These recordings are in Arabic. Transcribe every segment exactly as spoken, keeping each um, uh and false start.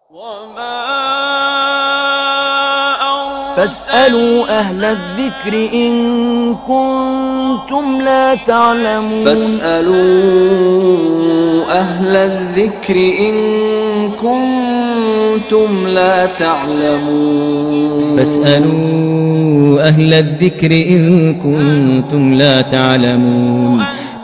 فاسألوا أهل الذكر إن كنتم لا تعلمون فاسألوا أهل الذكر إن كنتم لا تعلمون فاسألوا أهل الذكر إن كنتم لا تعلمون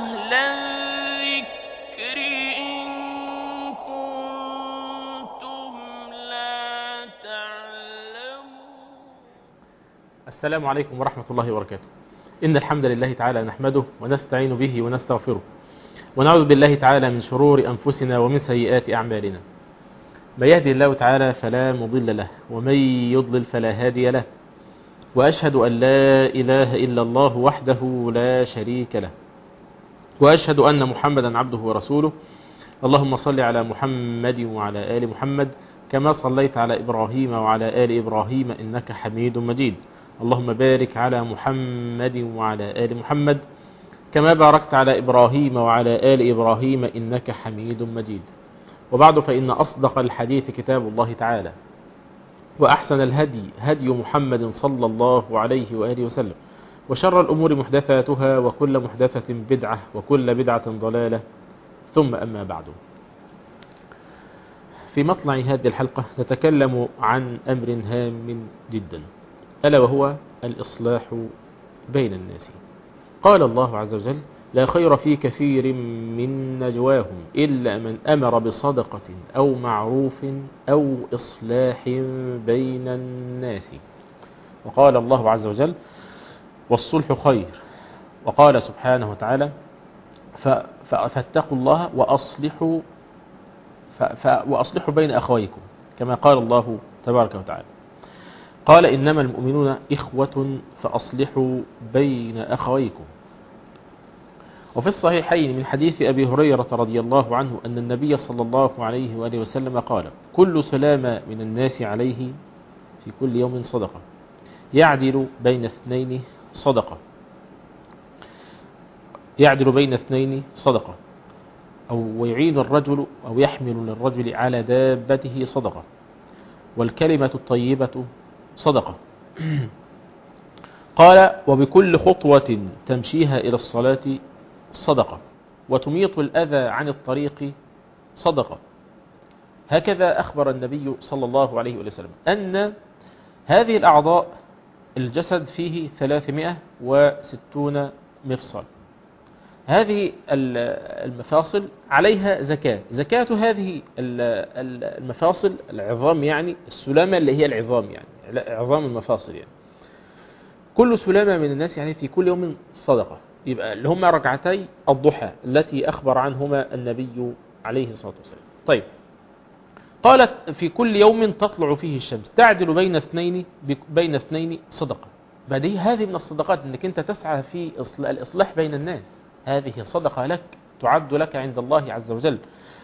السلام عليكم ورحمة الله وبركاته. إن الحمد لله تعالى نحمده ونستعين به ونستغفره ونعوذ بالله تعالى من شرور أنفسنا ومن سيئات أعمالنا. من يهدي الله تعالى فلا مضل له ومن يضلل فلا هادي له، وأشهد أن لا إله إلا الله وحده لا شريك له، وأشهد أن محمدا عبده ورسوله. اللهم صل على محمد وعلى آل محمد كما صليت على إبراهيم وعلى آل إبراهيم إنك حميد مجيد. اللهم بارك على محمد وعلى آل محمد كما باركت على إبراهيم وعلى آل إبراهيم إنك حميد مجيد. وبعد، فإن أصدق الحديث كتاب الله تعالى، وأحسن الهدي هدي محمد صلى الله عليه وآله وسلم، وشر الأمور محدثاتها وكل محدثة بدعة وكل بدعة ضلالة، ثم أما بعد. في مطلع هذه الحلقة نتكلم عن أمر هام جدا، ألا وهو الإصلاح بين الناس. قال الله عز وجل: لا خير في كثير من نجواهم إلا من أمر بصدقة أو معروف أو إصلاح بين الناس. وقال الله عز وجل: والصلح خير. وقال سبحانه وتعالى: فاتقوا الله وأصلحوا وأصلحوا بين أخويكم، كما قال الله تبارك وتعالى. قال: إنما المؤمنون إخوة فأصلحوا بين أخويكم. وفي الصحيحين من حديث أبي هريرة رضي الله عنه أن النبي صلى الله عليه وآله وسلم قال: كل سلام من الناس عليه في كل يوم صدقة، يعدل بين اثنين صدقة يعدل بين اثنين صدقة أو ويعين الرجل أو يحمل للرجل على دابته صدقة، والكلمة الطيبة صدقة. قال: وبكل خطوة تمشيها إلى الصلاة صدقة، وتميط الأذى عن الطريق صدقة. هكذا أخبر النبي صلى الله عليه وسلم أن هذه الأعضاء الجسد فيه ثلاثمائة وستون مفصل. هذه المفاصل عليها زكاة زكاة هذه المفاصل العظام، يعني السلامة اللي هي العظام، يعني عظام المفاصل. يعني كل سلامة من الناس يعني في كل يوم صدقة، يبقى اللي هم ركعتي الضحى التي أخبر عنهما النبي عليه الصلاة والسلام. طيب، قالت: في كل يوم تطلع فيه الشمس تعدل بين اثنين بين اثنين صدقة. بعدين هذه من الصدقات انك انت تسعى في الإصلاح بين الناس، هذه صدقة لك تعد لك عند الله عز وجل.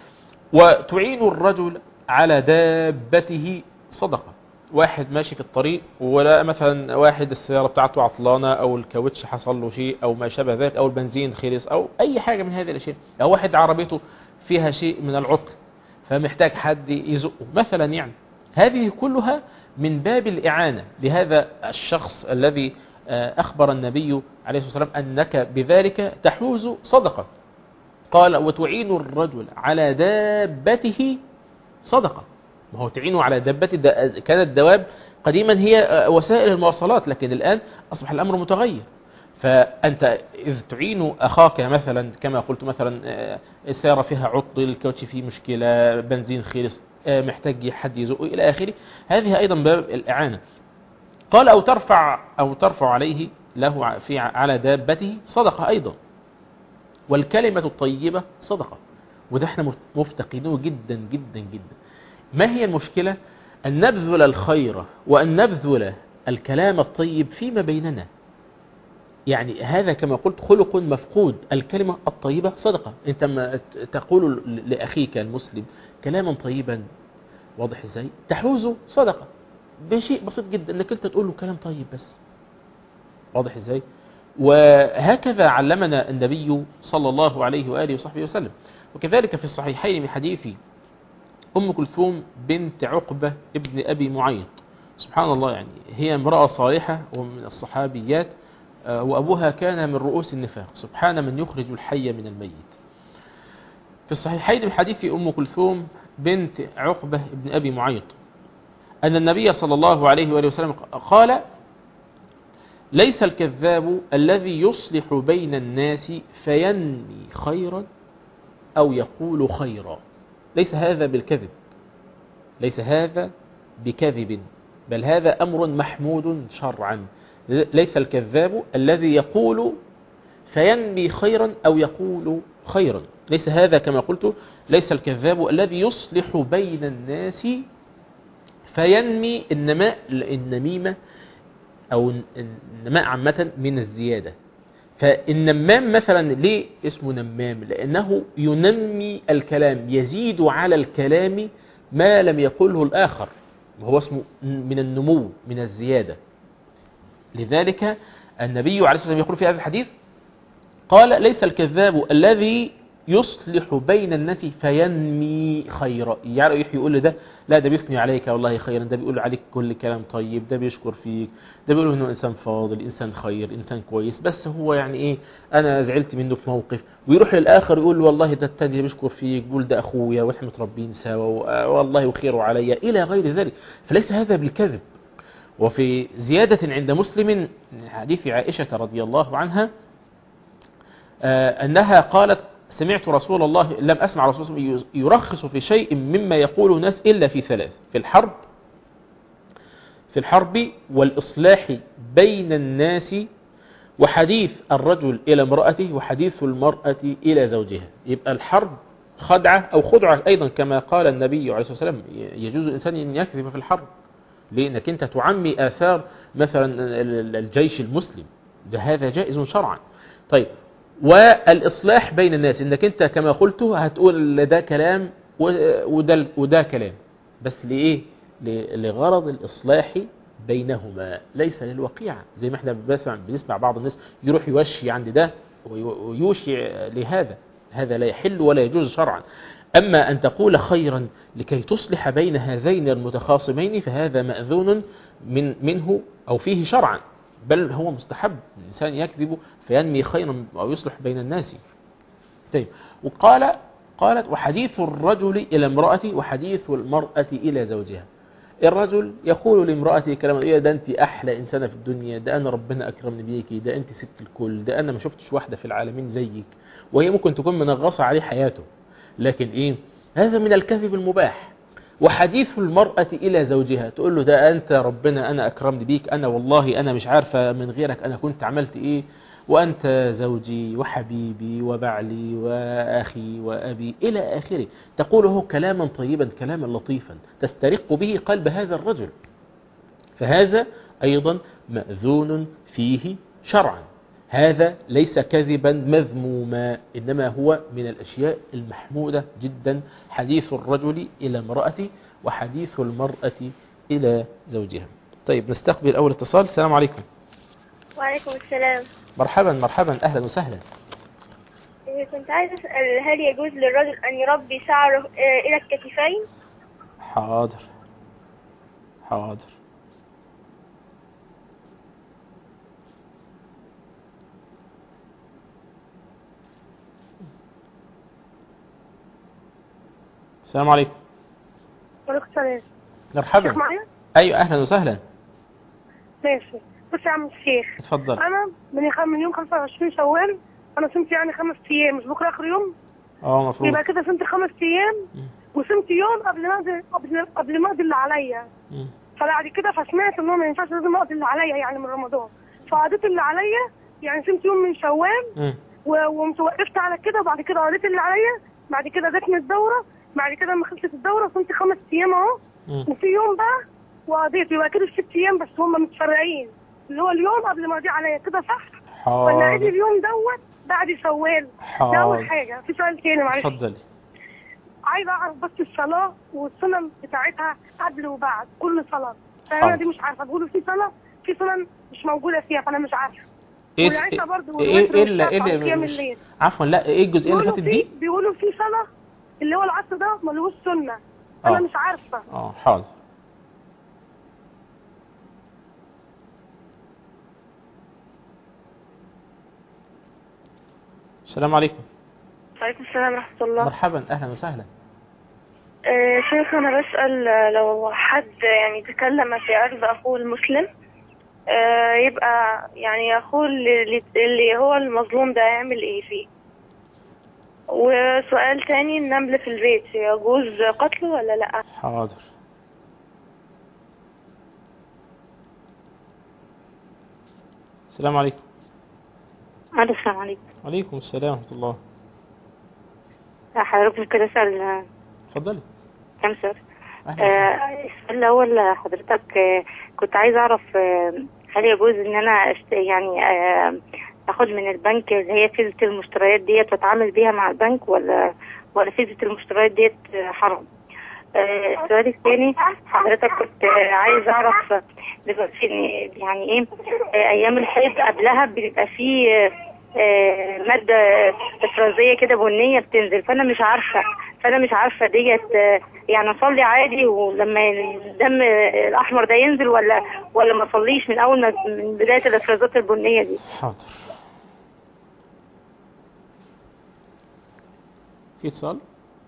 وتعين الرجل على دابته صدقة. واحد ماشي في الطريق ولا مثلا واحد السيارة بتاعته عطلانة أو الكاوتش حصل له شيء أو ما شابه ذلك أو البنزين خلص أو أي حاجة من هذه الأشياء، أو واحد عربيته فيها شيء من العطل فمحتاج حد يزقه مثلا، يعني هذه كلها من باب الإعانة لهذا الشخص الذي أخبر النبي عليه الصلاة والسلام أنك بذلك تحوز صدقة. قال: وتعين الرجل على دابته صدقة. ما هو تعينه على دابته، كانت الدواب قديما هي وسائل المواصلات، لكن الآن أصبح الأمر متغير. فأنت إذ تعين أخاك مثلا كما قلت، مثلا السيارة فيها عطل، الكاوتش فيه مشكلة، بنزين خلص، محتاج حد يزقه إلى آخره، هذه أيضا باب الإعانة. قال: أو ترفع أو ترفع عليه له في على دابته صدقة أيضا، والكلمة الطيبة صدقة. وده احنا مفتقدينه جدا جدا جدا. ما هي المشكلة؟ أن نبذل الخير وأن نبذل الكلام الطيب فيما بيننا. يعني هذا كما قلت خلق مفقود. الكلمة الطيبة صدقة. انت ما تقول لأخيك المسلم كلاما طيبا، واضح ازاي؟ تحوزه صدقة بشيء بسيط جدا، انك انت تقول له كلام طيب بس، واضح ازاي؟ وهكذا علمنا النبي صلى الله عليه وآله وصحبه وسلم. وكذلك في الصحيحين من حديث أم كلثوم بنت عقبة ابن أبي معيط، سبحان الله، يعني هي امرأة صالحة ومن الصحابيات، وأبوها كان من رؤوس النفاق، سبحان من يخرج الحي من الميت. في الصحيحين من حديث أم كلثوم بنت عقبة ابن أبي معيط أن النبي صلى الله عليه وآله وسلم قال: ليس الكذاب الذي يصلح بين الناس فينمي خيرا أو يقول خيرا. ليس هذا بالكذب، ليس هذا بكذب، بل هذا أمر محمود شرعا. ليس الكذاب الذي يقول فينمي خيرا أو يقول خيرا، ليس هذا كما قلت. ليس الكذاب الذي يصلح بين الناس فينمي النماء، النميمة أو النماء عامة من الزيادة. فالنمام مثلا ليه اسمه نمام؟ لأنه ينمي الكلام، يزيد على الكلام ما لم يقله الآخر، وهو اسمه من النمو، من الزيادة. لذلك النبي عليه الصلاة والسلام يقول في هذا الحديث، قال: ليس الكذاب الذي يصلح بين الناس فينمي خيرا. يعني يقول له ده لا، ده بيثني عليك والله خيرا، ده بيقول عليك كل كلام طيب، ده بيشكر فيك، ده بيقول انه انسان فاضل، انسان خير، انسان كويس، بس هو يعني ايه، انا زعلت منه في موقف، ويروح للاخر يقول له والله ده التاني بيشكر فيك، بيقول ده اخويا واحنا متربيين سوا والله وخيره عليا الى غير ذلك. فليس هذا بالكذب. وفي زيادة عند مسلم من حديث عائشة رضي الله عنها أنها قالت: سمعت رسول الله، لم أسمع رسول الله يرخص في شيء مما يقوله الناس إلا في ثلاث: في الحرب في الحرب والإصلاح بين الناس، وحديث الرجل إلى امرأته، وحديث المرأة إلى زوجها. يبقى الحرب خدعة أو خدعة أيضا، كما قال النبي عليه الصلاة والسلام: يجوز الإنسان أن يكذب في الحرب، لأنك أنت تعمي آثار مثلا الجيش المسلم، ده هذا جائز شرعا. طيب، والإصلاح بين الناس، إنك أنت كما قلت هتقول ده كلام وده, وده كلام، بس لإيه؟ لغرض الإصلاح بينهما، ليس للوقيعة. زي ما احنا بنسمع بعض الناس يروح يوشي عند ده ويوشي لهذا، هذا لا يحل ولا يجوز شرعا. أما أن تقول خيرا لكي تصلح بين هذين المتخاصمين فهذا مأذون من منه أو فيه شرعا، بل هو مستحب الإنسان يكذب فينمي خيرا أو يصلح بين الناس. طيب، وقال قالت: وحديث الرجل إلى امرأته، وحديث المرأة إلى زوجها. الرجل يقول لامرأته كلام: إيه ده أنت أحلى إنسانة في الدنيا، ده أنا ربنا أكرمني بيكي، ده أنت ست الكل، ده أنا ما شفتش واحدة في العالمين زيك، وهي ممكن تكون منغصة عليه حياته، لكن إيه، هذا من الكذب المباح. وحديث المرأة إلى زوجها، تقول له: ده أنت ربنا أنا أكرمني بيك، أنا والله أنا مش عارفة من غيرك أنا كنت عملت إيه، وأنت زوجي وحبيبي وبعلي وأخي وأبي إلى آخره. تقوله كلاما طيبا، كلاما لطيفا تسترق به قلب هذا الرجل، فهذا أيضا مأذون فيه شرعا. هذا ليس كذبا مذموما، إنما هو من الأشياء المحمودة جدا، حديث الرجل إلى امرأته وحديث المرأة إلى زوجها. طيب، نستقبل أول اتصال. السلام عليكم. وعليكم السلام. مرحبا مرحبا، أهلا وسهلا. كنت عايز أسأل، هل يجوز للرجل أن يربي شعره إلى الكتفين؟ حاضر حاضر. السلام عليكم. وعليكم السلام. مرحبا. أيوة، أهلا وسهلا. ماشي. بص يا عم الشيخ، اتفضل. أنا من خم... من يوم خمسة وعشرين شوال أنا صمت يعني خمس أيام، مش بكرة آخر يوم؟ اه مفروض. يبقى كده صمت خمس أيام وصمت يوم قبل ما أقضي قبل قبل ما أقضي اللي عليا. فبعد كده فسمعت إن هو ما ينفعش، لازم أقضي اللي عليا يعني من رمضان، فقضيت اللي عليا يعني صمت يوم من شوال ومتوقفت على كده، وبعد كده قضيت اللي عليا، بعد كده جاتني الدورة، بعد كده لما خلصت الدورة صمت خمس أيام أهو، وفي يوم بقى وقضيت، يبقى كده ست أيام بس هم متفرقين، اللي هو اليوم قبل ما أقضي عليا كده، صح؟ حاضر. ولا عيد اليوم دوت بعد شوال؟ حاضر. ده أول حاجة. في سؤال تاني معلش. اتفضلي. عايزة أعرف بس الصلاة والسنن بتاعتها قبل وبعد كل صلاة، فأنا دي مش عارفة، بيقولوا في صلاة في سنن مش موجودة فيها، فأنا مش عارفة. ايه ايه ايه اللي ايه اللي عفوا لا ايه الجزئيه اللي فاتت دي؟ بيقولوا في صلاة اللي هو العصر ده ملوش سنة، انا آه. مش عارفه. اه حاضر. السلام عليكم. وعليكم السلام ورحمه الله. مرحبا، اهلا وسهلا. آه شيخ، انا بسال لو حد يعني تكلم في عرض اخوه المسلم، آه يبقى يعني اخوه اللي, اللي هو المظلوم ده يعمل ايه فيه؟ وسؤال تاني، النمل في البيت يجوز قتله ولا لا؟ حاضر. السلام عليكم. السلام عليكم. وعليكم السلام ورحمة الله. حضرتك كده اسال اتفضلي. كم سؤال؟ أهلا وسهلا. آه، السؤال الاول حضرتك، آه، كنت عايز اعرف آه، هل يجوز ان انا أشت... يعني آه، اخد من البنك اللي هي فيزة المشتريات ديت واتعامل بيها مع البنك، ولا ولا فيزة المشتريات ديت آه، حرام؟ آه، السؤال الثاني حضرتك، كنت آه، عايز اعرف آه، دلوقتي إن- يعني ايه آه، ايام الحيض قبلها بيبقى فيه آه، آه، مادة افرازية كده بنية بتنزل، فانا مش عارفة فانا مش عارفة ديت آه، يعني اصلي عادي ولما الدم الاحمر ده ينزل، ولا ولا ما اصليش من اول ما من بداية الافرازات البنية دي؟ حاضر. في اتصال؟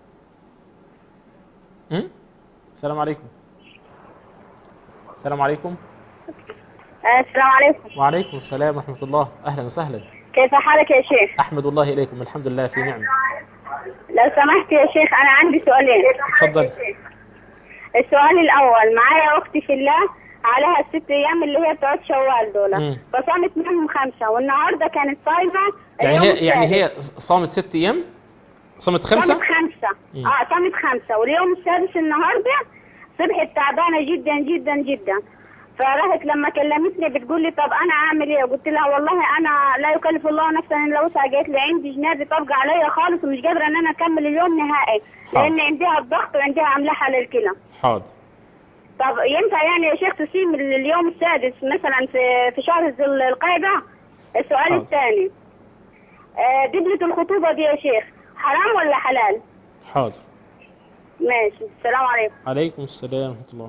أم؟ السلام عليكم. السلام عليكم. السلام عليكم. وعليكم السلام ورحمة الله، أهلا وسهلا. كيف حالك يا شيخ؟ أحمد الله إليكم، الحمد لله في نعمة. لو سمحت يا شيخ، انا عندي سؤالين. اتفضل. السؤال الاول، معايا اختي في الله عليها الست ايام اللي هي بتوع شوال دول، مم. فصامت منهم خمسه، والنهارده كانت صايمه يعني اليوم هي يعني السادس. هي صامت ست أيام؟ صامت خمسة؟ صامت خمسه. مم. اه صامت خمسه، واليوم السادس النهارده صبحت تعبانه جدا جدا جدا. فراحت لما كلمتني بتقول لي طب انا اعمل ايه؟ قلت لها والله انا لا يكلف الله نفسا الا وسعها. قالت لي عندي جنازه طبقه عليا خالص ومش قادره ان انا اكمل اليوم نهائي، لان عندها الضغط وعندها املاح على الكلى. حاضر. طب ينفع يعني يا شيخ تسيم اليوم السادس مثلا في في شهر ذي القعده؟ السؤال حاضر. الثاني، آه دبلة الخطوبه دي يا شيخ حرام ولا حلال؟ حاضر. ماشي، السلام عليكم. عليكم السلام ورحمة الله.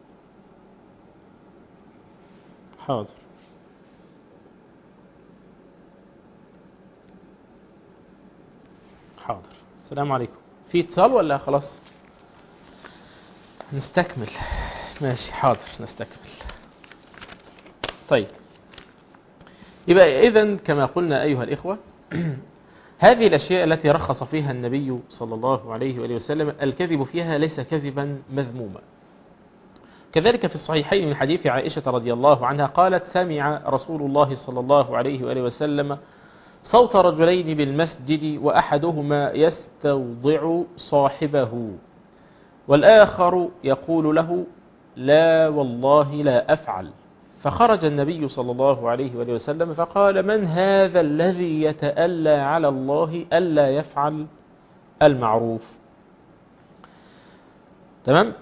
حاضر. حاضر. السلام عليكم. في اتصال ولا خلاص؟ نستكمل. ماشي حاضر نستكمل. طيب، يبقى إذن كما قلنا أيها الإخوة، هذه الأشياء التي رخص فيها النبي صلى الله عليه وآله وسلم الكذب فيها ليس كذبا مذموما. كذلك في الصحيحين من حديث عائشة رضي الله عنها قالت: سمع رسول الله صلى الله عليه وآله وسلم صوت رجلين بالمسجد وأحدهما يستوضع صاحبه والآخر يقول له: لا والله لا أفعل. فخرج النبي صلى الله عليه وآله وسلم فقال: من هذا الذي يتألى على الله ألا يفعل المعروف؟ تمام.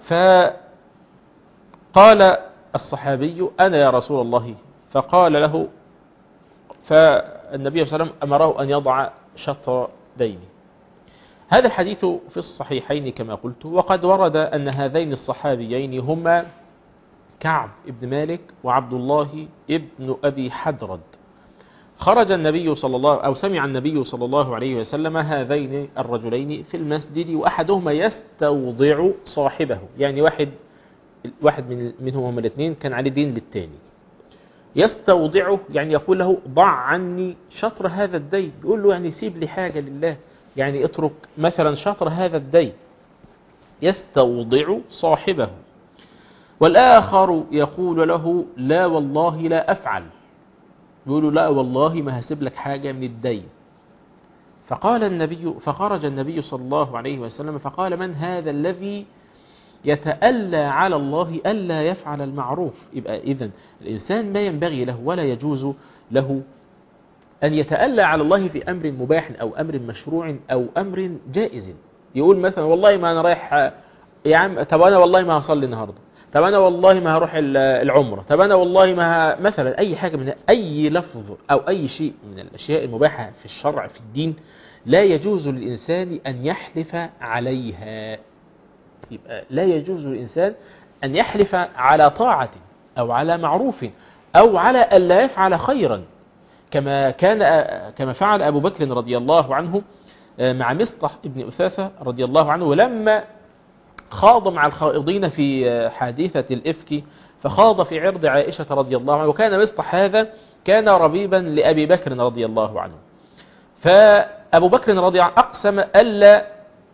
فقال الصحابي: أنا يا رسول الله. فقال له، فالنبي صلى الله عليه وسلم أمره أن يضع شطر دينه. هذا الحديث في الصحيحين كما قلت، وقد ورد أن هذين الصحابيين هما كعب ابن مالك وعبد الله ابن أبي حدرد. خرج النبي صلى الله أو سمع النبي صلى الله عليه وسلم هذين الرجلين في المسجد وأحدهما يستوضع صاحبه، يعني واحد واحد من منهم هم الاثنين كان عليه دين للتاني. يستوضعه يعني يقول له: ضع عني شطر هذا الدين، يقول له يعني سيب لي حاجة لله، يعني اترك مثلا شطر هذا الدين. يستوضع صاحبه. والآخر يقول له: لا والله لا أفعل، يقول له: لا والله ما هسيب لك حاجة من الدين. فقال النبي فخرج النبي صلى الله عليه وسلم فقال: من هذا الذي يتألى على الله ألا يفعل المعروف؟ يبقى إذن الإنسان ما ينبغي له ولا يجوز له أن يتألى على الله في أمر مباح أو أمر مشروع أو أمر جائز. يقول مثلا: والله ما أنا رايح يا عم، طب أنا والله ما هصلي النهاردة، طب أنا والله ما هروح العمرة، طب أنا والله ما ه... مثلا أي حاجة من أي لفظ أو أي شيء من الأشياء المباحة في الشرع في الدين لا يجوز للإنسان أن يحلف عليها. يبقى لا يجوز للإنسان أن يحلف على طاعة أو على معروف أو على أن لا يفعل خيرا، كما كان كما فعل أبو بكر رضي الله عنه مع مصطح ابن أثاثة رضي الله عنه، ولما خاض مع الخائضين في حادثة الإفك فخاض في عرض عائشة رضي الله عنه، وكان مصطح هذا كان ربيبا لأبي بكر رضي الله عنه. فأبو بكر رضي الله عنه أقسم ألا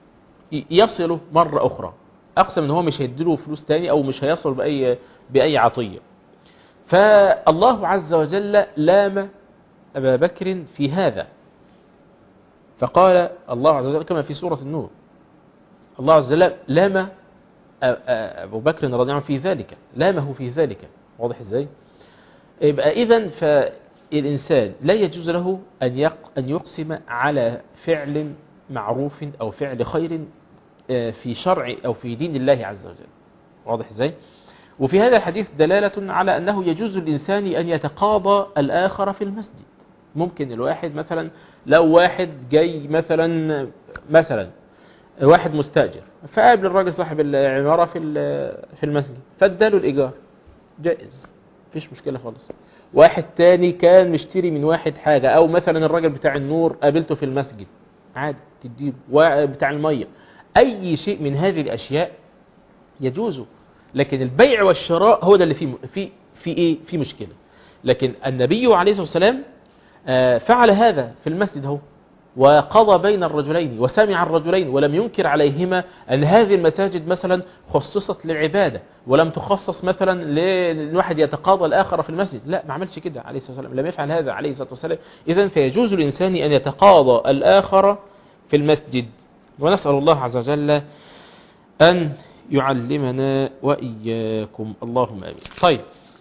يصله مرة أخرى، أقسم أنه مش هيديله فلوس تاني أو مش هيصل بأي, بأي عطية. فالله عز وجل لام أبا بكر في هذا، فقال الله عز وجل كما في سورة النور، الله عز وجل لام أبو بكر رضي الله عنه في ذلك، لامه في ذلك. واضح إزاي؟ يبقى إذن فالإنسان لا يجوز له أن أن يقسم على فعل معروف أو فعل خير في شرع أو في دين الله عز وجل. واضح إزاي؟ وفي هذا الحديث دلالة على أنه يجوز للإنسان أن يتقاضى الآخر في المسجد. ممكن الواحد مثلا لو واحد جاي مثلا مثلا واحد مستأجر فقابل الراجل صاحب العمارة في في المسجد فاداله الإيجار، جائز، مفيش مشكلة خالص. واحد تاني كان مشتري من واحد حاجة، أو مثلا الراجل بتاع النور قابلته في المسجد عادي تديله، وبتاع المية، أي شيء من هذه الأشياء يجوز. لكن البيع والشراء هو ده اللي فيه في في إيه في مشكلة. لكن النبي عليه الصلاة والسلام فعل هذا في المسجد هو، وقضى بين الرجلين وسمع الرجلين، ولم ينكر عليهما أن هذه المساجد مثلا خصصت للعبادة ولم تخصص مثلا للواحد يتقاضى الآخر في المسجد. لا، ما عملش كده عليه الصلاة والسلام، لم يفعل هذا عليه الصلاة والسلام. إذن فيجوز الإنسان أن يتقاضى الآخر في المسجد، ونسأل الله عز وجل أن يعلمنا وإياكم، اللهم آمين. طيب،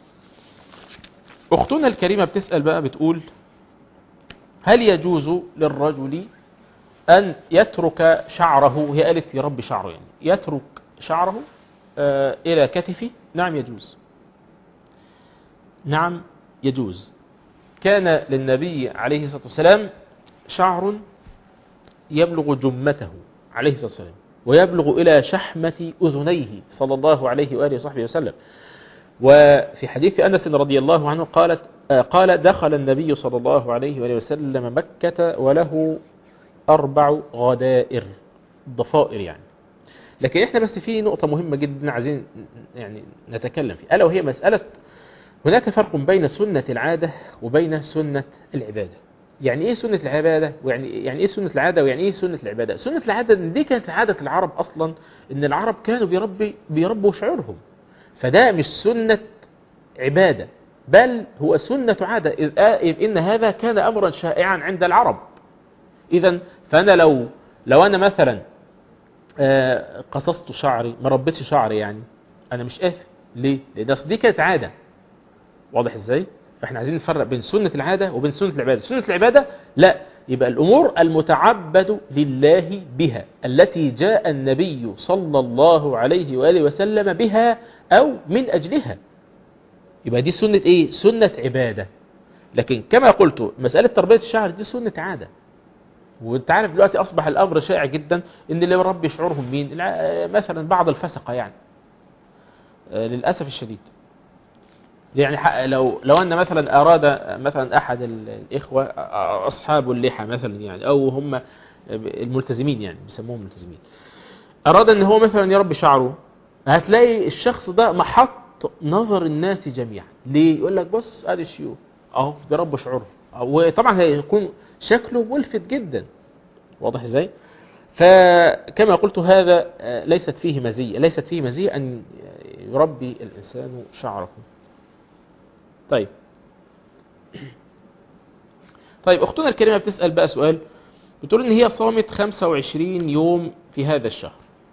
أختنا الكريمة بتسأل بقى، بتقول: هل يجوز للرجل أن يترك شعره؟ هي قالت يا رب شعره، يعني يترك شعره آه إلى كتفه. نعم يجوز، نعم يجوز. كان للنبي عليه الصلاة والسلام شعر يبلغ جمته عليه الصلاة والسلام، ويبلغ إلى شحمة أذنيه صلى الله عليه وآله وصحبه وسلم. وفي حديث أنس رضي الله عنه قالت قال: دخل النبي صلى الله عليه وآله وسلم مكة وله أربع غدائر، ضفائر يعني. لكن احنا بس في نقطة مهمة جدا عايزين يعني نتكلم فيها، ألا وهي مسألة هناك فرق بين سنة العادة وبين سنة العبادة. يعني ايه سنة العبادة ويعني يعني ايه سنة العادة ويعني ايه سنة العبادة؟ سنة العادة دي كانت عادة العرب أصلا، إن العرب كانوا بيربي بيربوا شعورهم، فده مش سنة عبادة، بل هو سنة عادة، إذ إن هذا كان أمرا شائعا عند العرب. إذن فأنا لو لو أنا مثلا قصصت شعري، ما ربيتش شعري، يعني أنا مش آثم. ليه؟ لأن دي كانت عادة. واضح إزاي؟ فإحنا عايزين نفرق بين سنة العادة وبين سنة العبادة. سنة العبادة لا، يبقى الأمور المتعبد لله بها، التي جاء النبي صلى الله عليه وآله وسلم بها أو من أجلها، يبقى دي سنة إيه؟ سنة عبادة. لكن كما قلت مسألة تربية الشعر دي سنة عادة. وانت عارف دلوقتي أصبح الأمر شائع جدا إن اللي يربي شعورهم مين؟ مثلا بعض الفسقة يعني، للأسف الشديد. يعني لو لو أن مثلا أراد مثلا أحد الإخوة أصحاب اللحى مثلا يعني، أو هم الملتزمين يعني بيسموهم ملتزمين، أراد أن هو مثلا يربي شعره، هتلاقي الشخص ده محط نظر الناس جميعا. ليه؟ يقول لك بص ادي الشيوخ اهو بيربوا شعورهم، وطبعا هيكون شكله ملفت جدا. واضح ازاي؟ فكما قلت هذا ليست فيه مزية ليست فيه مزية ان يربي الانسان شعره. طيب طيب اختنا الكريمة بتسأل بقى سؤال، بتقول ان هي صامت خمسة وعشرين يوم في هذا الشهر،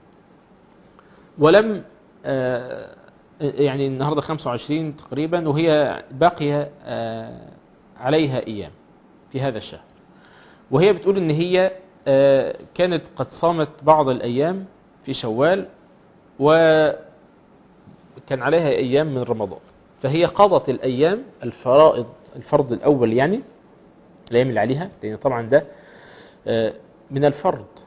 ولم آه يعني النهاردة خمسة وعشرين تقريبا، وهي باقية آه عليها أيام في هذا الشهر. وهي بتقول إن هي آه كانت قد صامت بعض الأيام في شوال، وكان عليها أيام من رمضان، فهي قضت الأيام الفرائض، الفرض الأول يعني الأيام اللي عليها، لأن طبعا ده آه من الفرض.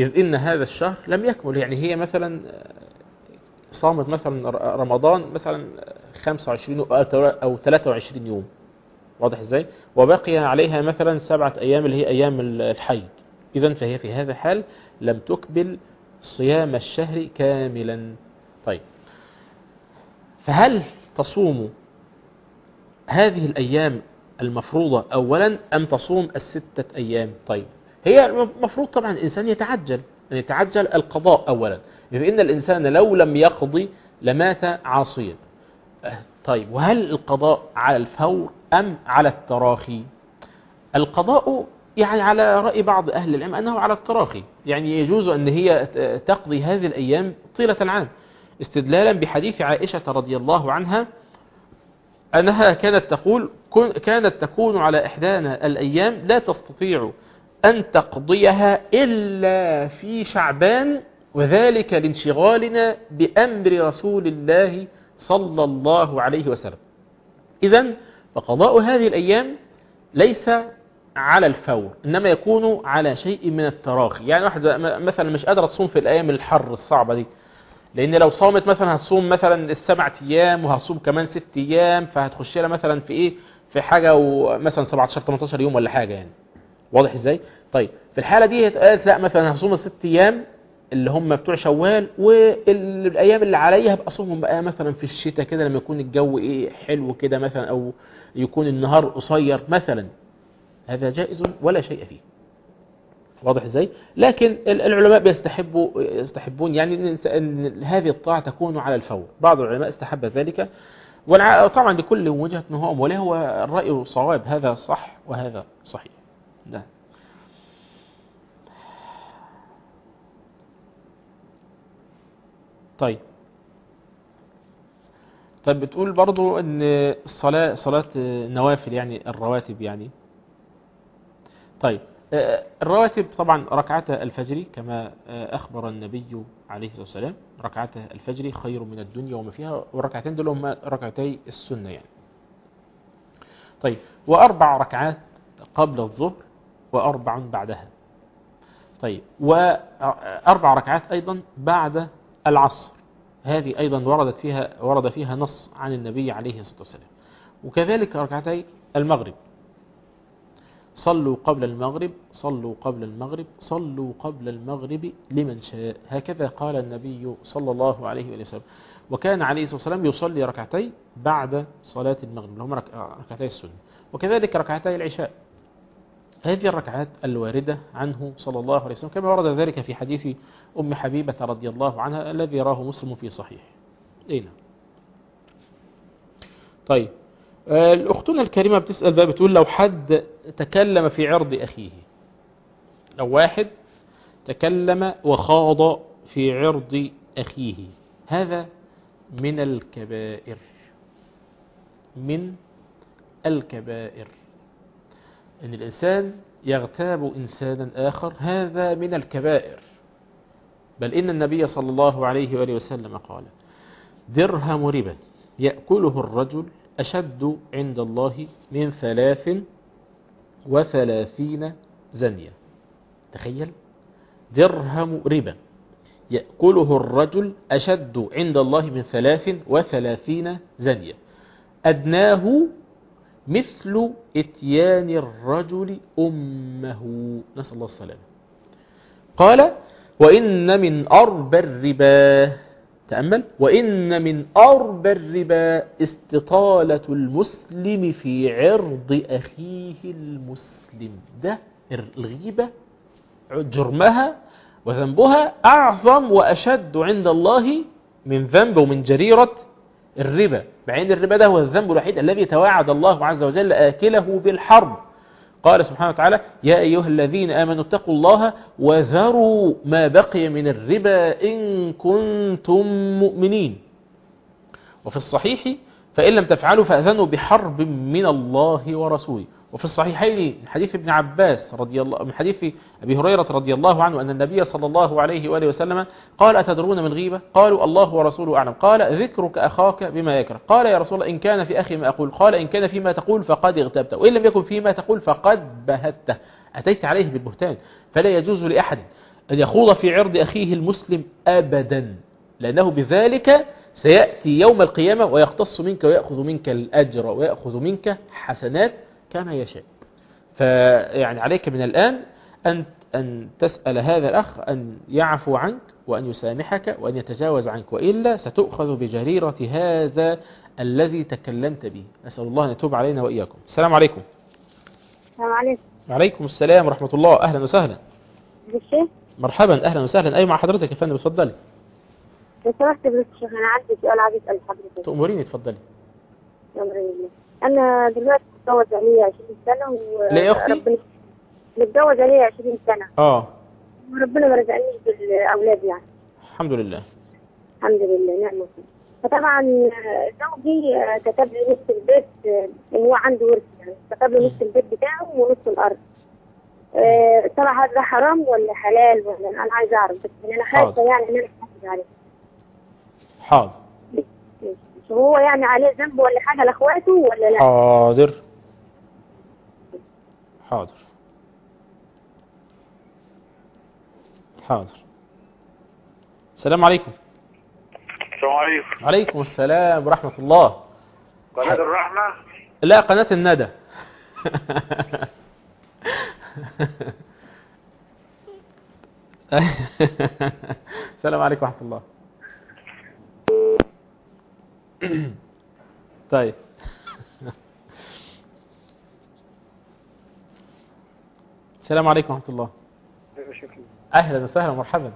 إذ إن هذا الشهر لم يكمل. يعني هي مثلا صامت مثلا رمضان مثلا خمسة وعشرين أو ثلاثة وعشرين يوم، واضح إزاي؟ وبقي عليها مثلا سبعة أيام اللي هي أيام الحيض، إذن فهي في هذا الحال لم تكمل صيام الشهر كاملا. طيب، فهل تصوم هذه الأيام المفروضة أولا أم تصوم الستة أيام؟ طيب، هي المفروض طبعا الإنسان يتعجل أن يتعجل القضاء أولا، لأن الإنسان لو لم يقضي لمات عاصيا. طيب، وهل القضاء على الفور أم على التراخي؟ القضاء يعني على رأي بعض أهل العلم أنه على التراخي، يعني يجوز أن هي تقضي هذه الأيام طيلة العام، استدلالا بحديث عائشة رضي الله عنها أنها كانت تقول كانت تكون على إحدانا الأيام لا تستطيع أن تقضيها إلا في شعبان، وذلك لانشغالنا بأمر رسول الله صلى الله عليه وسلم. إذن فقضاء هذه الأيام ليس على الفور، إنما يكون على شيء من التراخي. يعني واحد مثلا مش قادرة تصوم في الأيام الحر الصعبة دي، لأن لو صامت مثلا هتصوم مثلا السبعة أيام وهتصوم كمان ست أيام، فهتخش لها مثلا في إيه، في حاجة ومثلا سبعتاشر تمنتاشر يوم ولا حاجة يعني، واضح إزاي؟ طيب، في الحالة دي قالت لا، مثلا هصوم الست أيام اللي هم بتوع شوال، والأيام اللي عليها هبقى أصومهم بقى مثلا في الشتاء كده لما يكون الجو إيه حلو كده مثلا، أو يكون النهار قصير مثلا. هذا جائز ولا شيء فيه، واضح ازاي؟ لكن العلماء بيستحبوا يستحبون يعني ان هذه الطاعه تكون على الفور. بعض العلماء استحب ذلك، وطبعا لكل وجهه نظر، وله هو الراي صواب، هذا صح وهذا صحيح. ده طيب. طيب، بتقول برضو ان الصلاه صلاه النوافل يعني الرواتب يعني. طيب، الرواتب طبعا ركعتا الفجر كما أخبر النبي عليه الصلاة والسلام، ركعتا الفجر خير من الدنيا وما فيها، والركعتين دول هم ركعتي السنة يعني. طيب، وأربع ركعات قبل الظهر وأربع بعدها. طيب، وأربع ركعات أيضا بعد العصر، هذه أيضا وردت فيها ورد فيها نص عن النبي عليه الصلاة والسلام. وكذلك ركعتي المغرب، صلوا قبل المغرب صلوا قبل المغرب صلوا قبل المغرب لمن شاء، هكذا قال النبي صلى الله عليه وسلم. وكان عليه الصلاة والسلام يصلي ركعتي بعد صلاة المغرب اللي هم ركعتي السنة، وكذلك ركعتي العشاء. هذه الركعات الواردة عنه صلى الله عليه وسلم، كما ورد ذلك في حديث أم حبيبة رضي الله عنها الذي راه مسلم في صحيح. إيه. طيب، الأختنا الكريمة بتسأل بقى، بتقول لو حد تكلم في عرض أخيه، لو واحد تكلم وخاض في عرض أخيه، هذا من الكبائر، من الكبائر أن الإنسان يغتاب إنسانا آخر، هذا من الكبائر. بل إن النبي صلى الله عليه وآله وسلم قال: درهم ربا يأكله الرجل أشد عند الله من ثلاث وثلاثين زنية. تخيل، درهم ربا يأكله الرجل أشد عند الله من ثلاث وثلاثين زنية، أدناه مثل إتيان الرجل أمه، نسأل الله السلامة. قال: وإن من أربى الربا، تأمل، وإن من أربى الربا استطالة المسلم في عرض أخيه المسلم. ده الغيبة جرمها وذنبها أعظم وأشد عند الله من ذنب ومن جريرة الربا، بعين الربا ده هو الذنب الوحيد الذي توعد الله عز وجل آكله بالحرب. قال سبحانه وتعالى: يا أيها الذين آمنوا اتقوا الله وذروا ما بقي من الربا إن كنتم مؤمنين. وفي الصحيح: فإن لم تفعلوا فأذنوا بحرب من الله ورسوله. وفي الصحيحين من حديث ابن عباس رضي الله من حديث أبي هريرة رضي الله عنه أن النبي صلى الله عليه وآله وسلم قال: أتدرون من الغيبة؟ قالوا: الله ورسوله أعلم. قال: ذكرك أخاك بما يكره. قال: يا رسول الله إن كان في أخي ما أقول. قال: إن كان فيما تقول فقد اغتبته، وإن لم يكن فيما تقول فقد بهته، أتيت عليه بالبهتان. فلا يجوز لأحد أن يخوض في عرض أخيه المسلم أبدا، لأنه بذلك سيأتي يوم القيامة ويقتص منك ويأخذ منك الأجر ويأخذ منك حسنات كما يشاء. فيعني عليك من الآن أن أن تسأل هذا الأخ أن يعفو عنك وأن يسامحك وأن يتجاوز عنك، وإلا ستؤخذ بجريرة هذا الذي تكلمت به. نسأل الله أن يتوب علينا وإياكم. السلام عليكم. السلام عليكم. وعليكم السلام ورحمة الله. أهلا وسهلا. بالشيخ. مرحبا، أهلا وسهلا. أي مع حضرتك يا فندم، اتفضلي. لو سمحت بالشيخ أنا عندي سؤال عايز أسأل حضرتك. تأمريني، اتفضلي. أنا دلوقتي متجوز علي عشرين سنة و ليه يا أختي؟ ربنا متجوز علي عشرين سنة. آه. وربنا ما رزقنيش بالأولاد يعني. الحمد لله. الحمد لله، نعم. فطبعا زوجي كتب لي نص البيت، إن هو عنده ورث يعني، كتب لي نص البيت بتاعه ونص الأرض. طبعا هذا حرام ولا حلال ولا أنا عايز أعرف، بس أنا خايفة يعني إن أنا أحاسب عليه. حاضر. هو يعني عليه ذنب ولا حاجة لأخواته ولا لا؟ حاضر حاضر حاضر. السلام عليكم. السلام عليكم. عليكم السلام ورحمة الله. قناة الرحمة؟ لا، قناة الندى. السلام عليكم ورحمة الله. طيب. السلام عليكم ورحمة الله. أهلا وسهلا ومرحبا.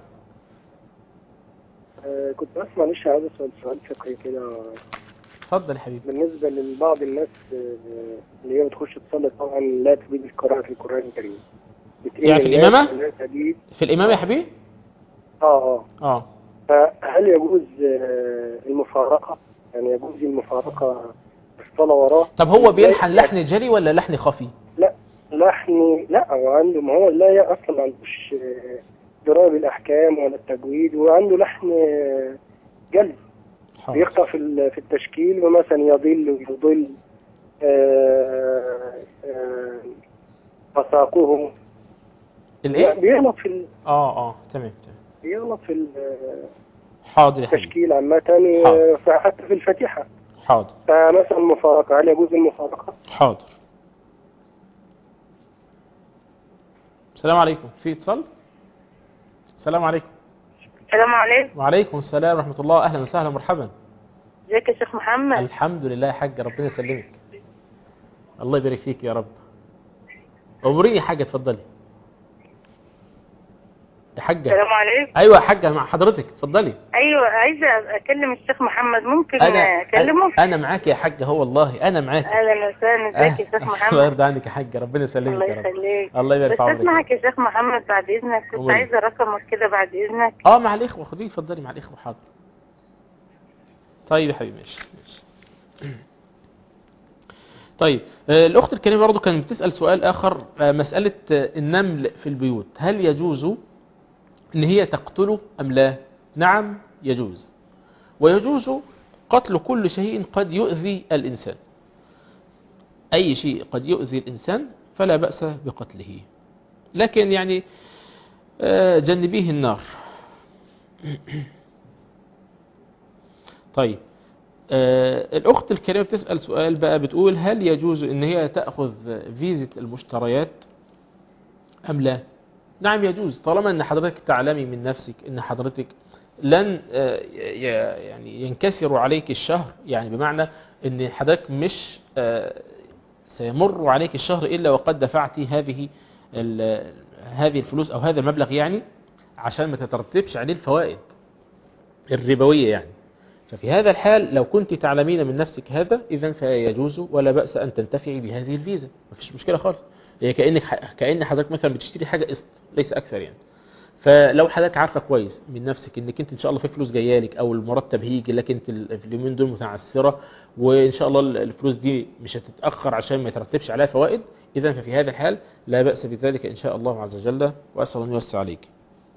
آه كنت بسمع ليش عايز اسال سؤال فقهي كده. اتفضل يا حبيبي. بالنسبه لبعض الناس آه اللي هي بتخش تصلي طبعا لا تريد القراءه في القران الكريم. يعني في الامامه؟ في الامامه يا حبيبي؟ اه اه اه فهل يجوز آه المفارقه؟ يعني يجوز المفارقه في الصلاه وراه؟ طب هو بيلحن لحن جلي ولا لحن خفي؟ لا لحن، لا هو عنده، ما هو لا اصلا ما عندوش درايه بالاحكام ولا التجويد، وعنده لحن جلي بيقطع في في التشكيل، ومثلا يضل ويضل فساقه الايه بيغلط في ال... اه اه تمام تمام بيغلط في حاضر التشكيل عامه، حتى في الفاتحه. حاضر. فمثلا المفارقه، هل يجوز المفارقه؟ حاضر. السلام عليكم. في اتصال؟ السلام عليكم. السلام عليكم. وعليكم السلام ورحمة الله. أهلا وسهلا مرحبا. ازيك يا شيخ محمد؟ الحمد لله يا حاج، ربنا يسلمك. الله يبارك فيك يا رب. أمريني حاجة، اتفضلي يا حاجة. السلام عليكم. أيوة يا حاجة مع حضرتك، اتفضلي. أيوة عايزة أكلم الشيخ محمد، ممكن أنا أكلمه؟ أنا معاك يا حاجة، هو والله أنا معاك. أهلا وسهلا. ازيك يا شيخ محمد؟ الله يرضى عنك يا حاجة، ربنا يسلمك الله يا رب. يخليك. الله يبارك بس فيك. اسمعك يا شيخ محمد بعد إذنك، كنت أمري. عايزة رقمك كده بعد إذنك. اه مع الإخوة، خديه اتفضلي مع الإخوة. حاضر. طيب يا حبيبي ماشي ماشي. طيب آه الأخت الكريمة برضو كانت بتسأل سؤال آخر، آه مسألة آه النمل في البيوت، هل يجوز إن هي تقتله أم لا؟ نعم يجوز، ويجوز قتل كل شيء قد يؤذي الإنسان. أي شيء قد يؤذي الإنسان فلا بأس بقتله، لكن يعني آه جنبيه النار. طيب آه الأخت الكريمة بتسأل سؤال بقى، بتقول هل يجوز إن هي تأخذ فيزة المشتريات أم لا؟ نعم يجوز، طالما أن حضرتك تعلمي من نفسك أن حضرتك لن آه يعني ينكسر عليك الشهر، يعني بمعنى أن حضرتك مش آه سيمر عليك الشهر إلا وقد دفعتي هذه هذه الفلوس أو هذا المبلغ، يعني عشان ما تترتبش عليه الفوائد الربوية يعني. ففي هذا الحال لو كنت تعلمين من نفسك هذا، إذن فيجوز ولا بأس أن تنتفعي بهذه الفيزا، مفيش مشكلة خالص. هي كأنك كأن حضرتك مثلا بتشتري حاجة قسط ليس أكثر يعني. فلو حضرتك عارفة كويس من نفسك انك انت ان شاء الله في فلوس جايه لك او المرتب هيجي لك انت في اليومين دول متعثره، وان شاء الله الفلوس دي مش هتتاخر عشان ما يترتبش عليها فوائد، اذا ففي هذا الحال لا باس بذلك ان شاء الله عز وجل، واسال ان يوسع عليك.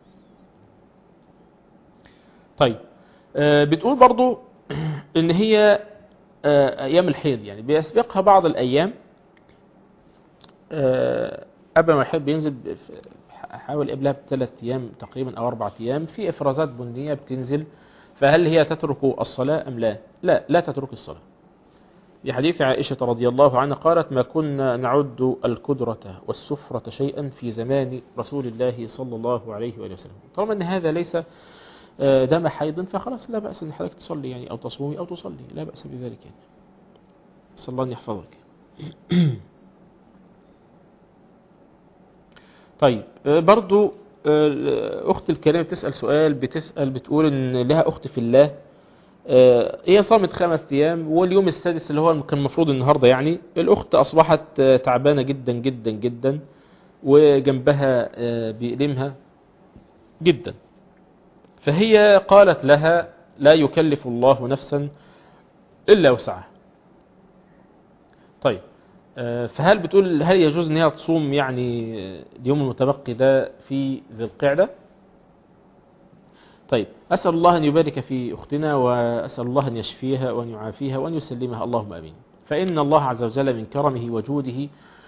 طيب آه بتقول برضو ان هي آه ايام الحيض يعني بيسبقها بعض الايام آه قبل ما الحيض بينزل حاول قبلها بثلاث أيام تقريبا أو أربعة أيام في إفرازات بنية بتنزل، فهل هي تترك الصلاة أم لا؟ لا لا تترك الصلاة. لحديث عائشة رضي الله عنها قالت: ما كنا نعد الكدرة والسفرة شيئا في زمان رسول الله صلى الله عليه وآله وسلم. طالما أن هذا ليس دم حيض فخلاص لا بأس أن حضرتك تصلي يعني، أو تصومي أو تصلي، لا بأس بذلك يعني. صلى الله أن يحفظك. طيب برضو أخت الكريمة بتسأل سؤال، بتسأل بتقول إن لها أخت في الله، هي صامت خمس أيام واليوم السادس اللي هو كان المفروض النهاردة يعني، الأخت أصبحت تعبانة جدا جدا جدا وجنبها بيألمها جدا، فهي قالت لها: لا يكلف الله نفسا إلا وسعها. طيب فهل بتقول هل يجوز ان هي تصوم يعني اليوم المتبقي ده في ذي القعدة؟ طيب أسأل الله أن يبارك في أختنا، وأسأل الله أن يشفيها وأن يعافيها وأن يسلمها، اللهم أمين. فإن الله عز وجل من كرمه وجوده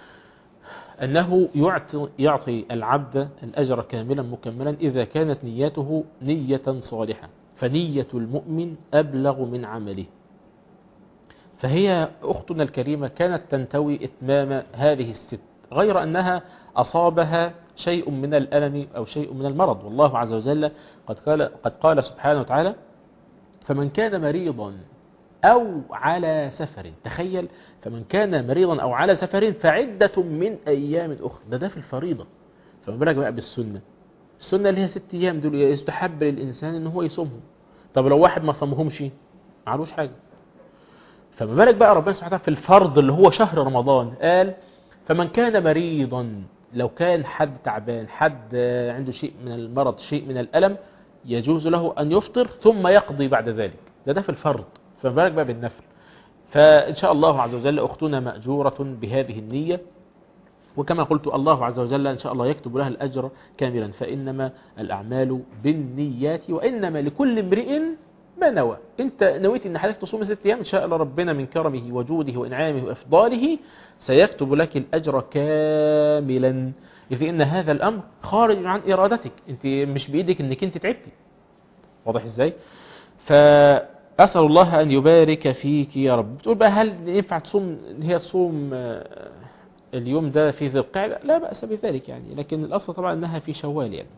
أنه يعطي, يعطي العبد الأجر كاملا مكملا إذا كانت نيته نية صالحة، فنية المؤمن أبلغ من عمله. فهي أختنا الكريمة كانت تنتوي إتمام هذه الست، غير أنها أصابها شيء من الألم أو شيء من المرض، والله عز وجل قد قال, قد قال سبحانه وتعالى: فمن كان مريضا أو على سفر. تخيل، فمن كان مريضا أو على سفر فعدة من أيام أخرى. ده ده في الفريضة، فما بالك بقى بالسنة. السنة اللي هي ست أيام دول يستحب للإنسان إن هو يصومهم. طب لو واحد ما صمهمش معلوش حاجة، فما بالك بقى ربنا سبحانه وتعالى في الفرض اللي هو شهر رمضان قال: فمن كان مريضا. لو كان حد تعبان، حد عنده شيء من المرض، شيء من الألم، يجوز له أن يفطر ثم يقضي بعد ذلك. ده ده في الفرض، فما بالك بقى بالنفل. فإن شاء الله عز وجل أختنا مأجورة بهذه النية، وكما قلت الله عز وجل إن شاء الله يكتب لها الأجر كاملا، فإنما الأعمال بالنيات وإنما لكل امرئ ما نوى. انت نويت ان حضرتك تصوم ست ايام، ان شاء الله ربنا من كرمه وجوده وانعامه وافضاله سيكتب لك الاجر كاملا، اذ ان هذا الامر خارج عن ارادتك، انت مش بايدك انك انت تعبتي. واضح ازاي؟ فاسال الله ان يبارك فيك يا رب. بتقول بقى هل ينفع تصوم هي تصوم اليوم ده في ذي القعده؟ لا باس بذلك يعني، لكن الاصل طبعا انها في شوال يعني.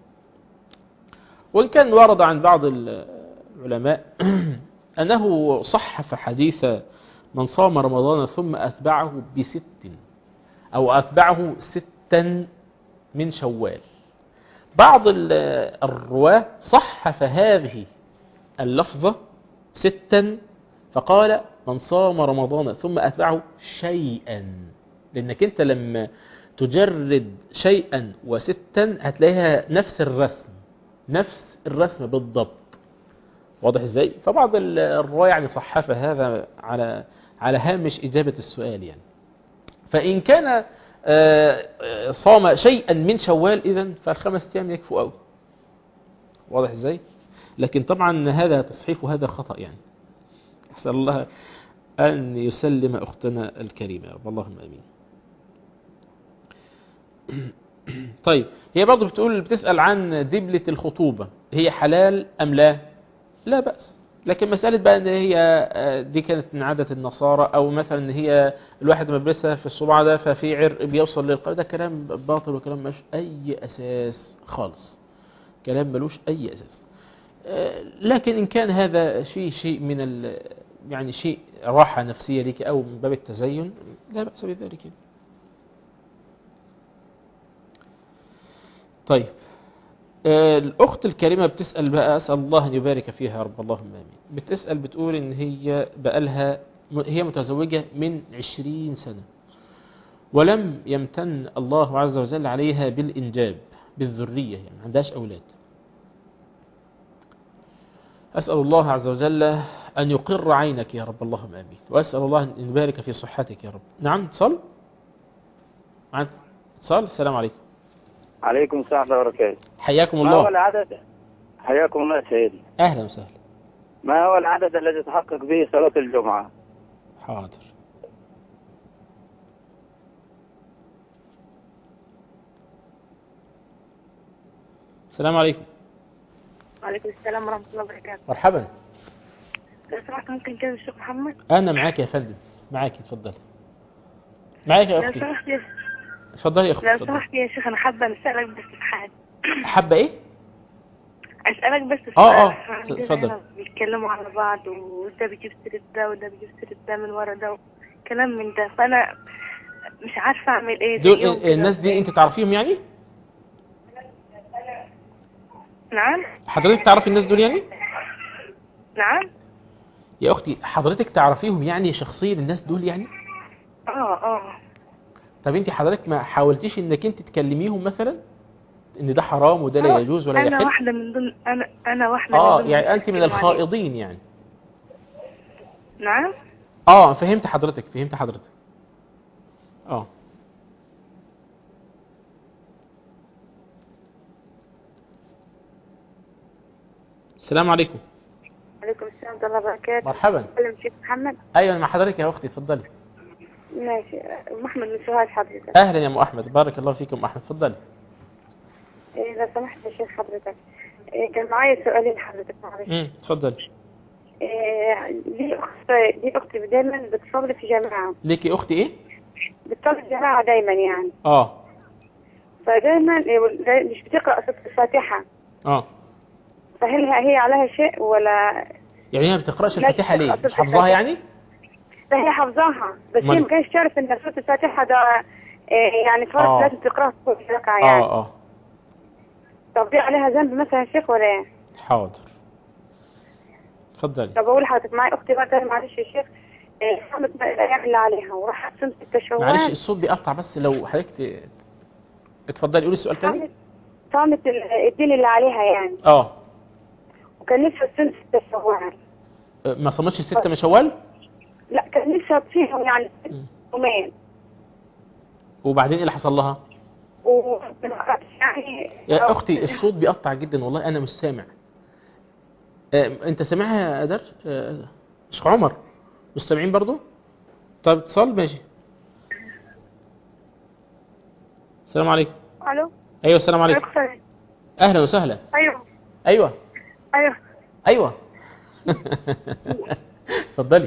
وان كان ورد عن بعض العلماء أنه صحف حديث من صام رمضان ثم أتبعه بست أو أتبعه ستا من شوال. بعض الرواة صحف هذه اللفظة ستا فقال من صام رمضان ثم أتبعه شيئا، لأنك أنت لما تجرد شيئا وستا هتلاقيها نفس الرسم، نفس الرسم بالضبط. واضح ازاي؟ فبعض الرواية يعني صحف هذا على على هامش إجابة السؤال يعني. فإن كان صام شيئا من شوال إذن فالخمس أيام يكفوا أوي. واضح ازاي؟ لكن طبعا هذا تصحيف وهذا خطأ يعني. أسأل الله أن يسلم أختنا الكريمة يا رب، اللهم آمين. طيب هي برضو بتقول بتسأل عن دبلة الخطوبة، هي حلال أم لا؟ لا بأس، لكن مسألة بقى ان هي دي كانت من عادة النصارى، او مثلا ان هي الواحد ملبسها في الصباع ده ففي عرق بيوصل للقلب، ده كلام باطل وكلام ملوش اي اساس خالص، كلام ملوش اي اساس. لكن ان كان هذا شيء شيء من ال يعني شيء راحة نفسية لك او من باب التزين لا بأس بذلك. طيب الأخت الكريمة بتسأل بقى، أسأل الله أن يبارك فيها يا رب، اللهم آمين. بتسأل بتقول إن هي بقالها هي متزوجة من عشرين سنة ولم يمتن الله عز وجل عليها بالإنجاب بالذرية، يعني ما عندهاش أولاد. أسأل الله عز وجل أن يقر عينك يا رب، اللهم آمين. وأسأل الله أن يبارك في صحتك يا رب. نعم اتصال معك اتصال. السلام عليكم. عليكم السلام ورحمة الله وبركاته. حياكم الله. ما هو العدد؟ حياكم الله سيدي. أهلا وسهلا. ما هو العدد الذي تحقق به صلاة الجمعة؟ حاضر. السلام عليكم. وعليكم السلام ورحمة الله وبركاته. مرحبا. لو سمحت ممكن كده الشيخ محمد؟ أنا معاك يا فندم، معاك، اتفضلي. معاك يا أختي. لو سمحت يا اتفضلي يا أختي. لو سمحت يا شيخ، أنا حابة أسألك بس في حاجة. حابة إيه؟ أسألك بس في آه آه عندنا اتفضل. هنا بيتكلموا على بعض، وده بيجيب سيرة ده وده بيجيب سيرة ده من ورا ده كلام من ده، فأنا مش عارفة أعمل إيه. دول زيهم كده. الناس دي أنت تعرفيهم يعني؟ نعم. حضرتك تعرفي الناس دول يعني؟ نعم. يا أختي حضرتك تعرفيهم يعني شخصيا الناس دول يعني؟ اه اه. طب أنت حضرتك ما حاولتيش إنك أنت تكلميهم مثلا؟ إن ده حرام وده لا آه، يجوز ولا أنا يحل؟ واحدة من ضمن أنا أنا واحدة آه من ضمن يعني أنت من المسلمين. الخائضين يعني. نعم. آه فهمت حضرتك، فهمت حضرتك. آه السلام عليكم. عليكم السلام ورحمة الله وبركاته. مرحبا. أتكلم شيخ محمد؟ أيوة مع حضرتك يا أختي، اتفضلي. ماشي. أم أحمد من سوهاج حضرتك. أهلا يا أم أحمد، بارك الله فيكم أم أحمد، اتفضلي. إيه لو سمحت يا شيخ حضرتك، إيه كان معايا سؤالين حضرتك معلش. امم اتفضلي. إيه دي أخت دي أختي دايما بتصلي في جماعة. ليكي أختي إيه؟ بتصلي في جماعة دايما يعني. آه فدايما إيه مش بتقرأ سورة الفاتحة. آه فهل هي عليها شيء ولا؟ يعني هي ما بتقرأش لا الفاتحة ليه؟ تقرأ مش حافظاها يعني؟ لا هي حافظاها، بس من- هي ما كانش تعرف إن سورة الفاتحة ده إيه يعني فرض آه. لازم تقرأها في كل ركعة يعني. آه آه طب دي عليها ذنب مثلا يا شيخ ولا إيه؟ حاضر، اتفضلي. طب أقول لحضرتك معايا أختي بقى معلش يا شيخ، إيه صامت الأيام اللي عليها وراحت صمت ستة شوال. معلش الصوت بيقطع، بس لو حضرتك ت- اتفضلي قولي السؤال تاني. صامت صامت ال- الدين اللي عليها يعني، آه وكان نفسها تصوم ستة شوال. ما صمتش الستة من شوال؟ لا كان نفسها تصيهم يعني مم. يومين وبعدين إيه اللي حصل لها؟ و يعني يا أختي الصوت بيقطع جدا والله، أنا مش سامع. آه، أنت سامعها يا درش؟ آه، شيخ عمر مش سامعين برضو؟ طب اتصال ماشي. السلام عليكم. الو. أيوة السلام عليكم. عليكم. أهلا وسهلا. ايوه أيوة ايوه. أيوة اتفضلي.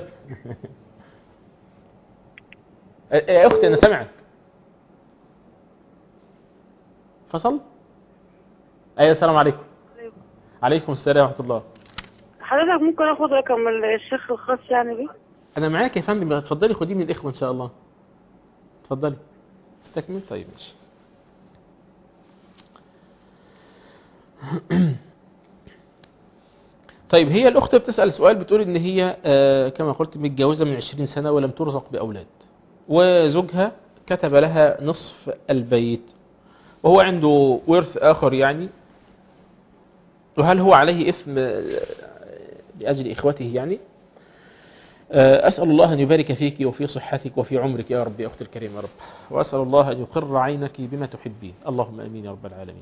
يا أختي أنا سامعك. فصل؟ أيوة السلام عليكم. عليكم السلام ورحمة الله. حضرتك ممكن اخد رقم الشيخ الخاص يعني بيه؟ أنا معاك يا فندم، اتفضلي خديه من الإخوة إن شاء الله. اتفضلي استكمل. طيب ماشي. طيب هي الأخت بتسأل سؤال، بتقول إن هي آه كما قلت متجوزة من عشرين سنة ولم ترزق بأولاد، وزوجها كتب لها نصف البيت وهو عنده ورث آخر يعني، وهل هو عليه إثم لأجل إخوته يعني؟ أسأل الله أن يبارك فيك وفي صحتك وفي عمرك يا رب يا أختي الكريمة يا رب، وأسأل الله أن يقر عينك بما تحبين، اللهم أمين يا رب العالمين.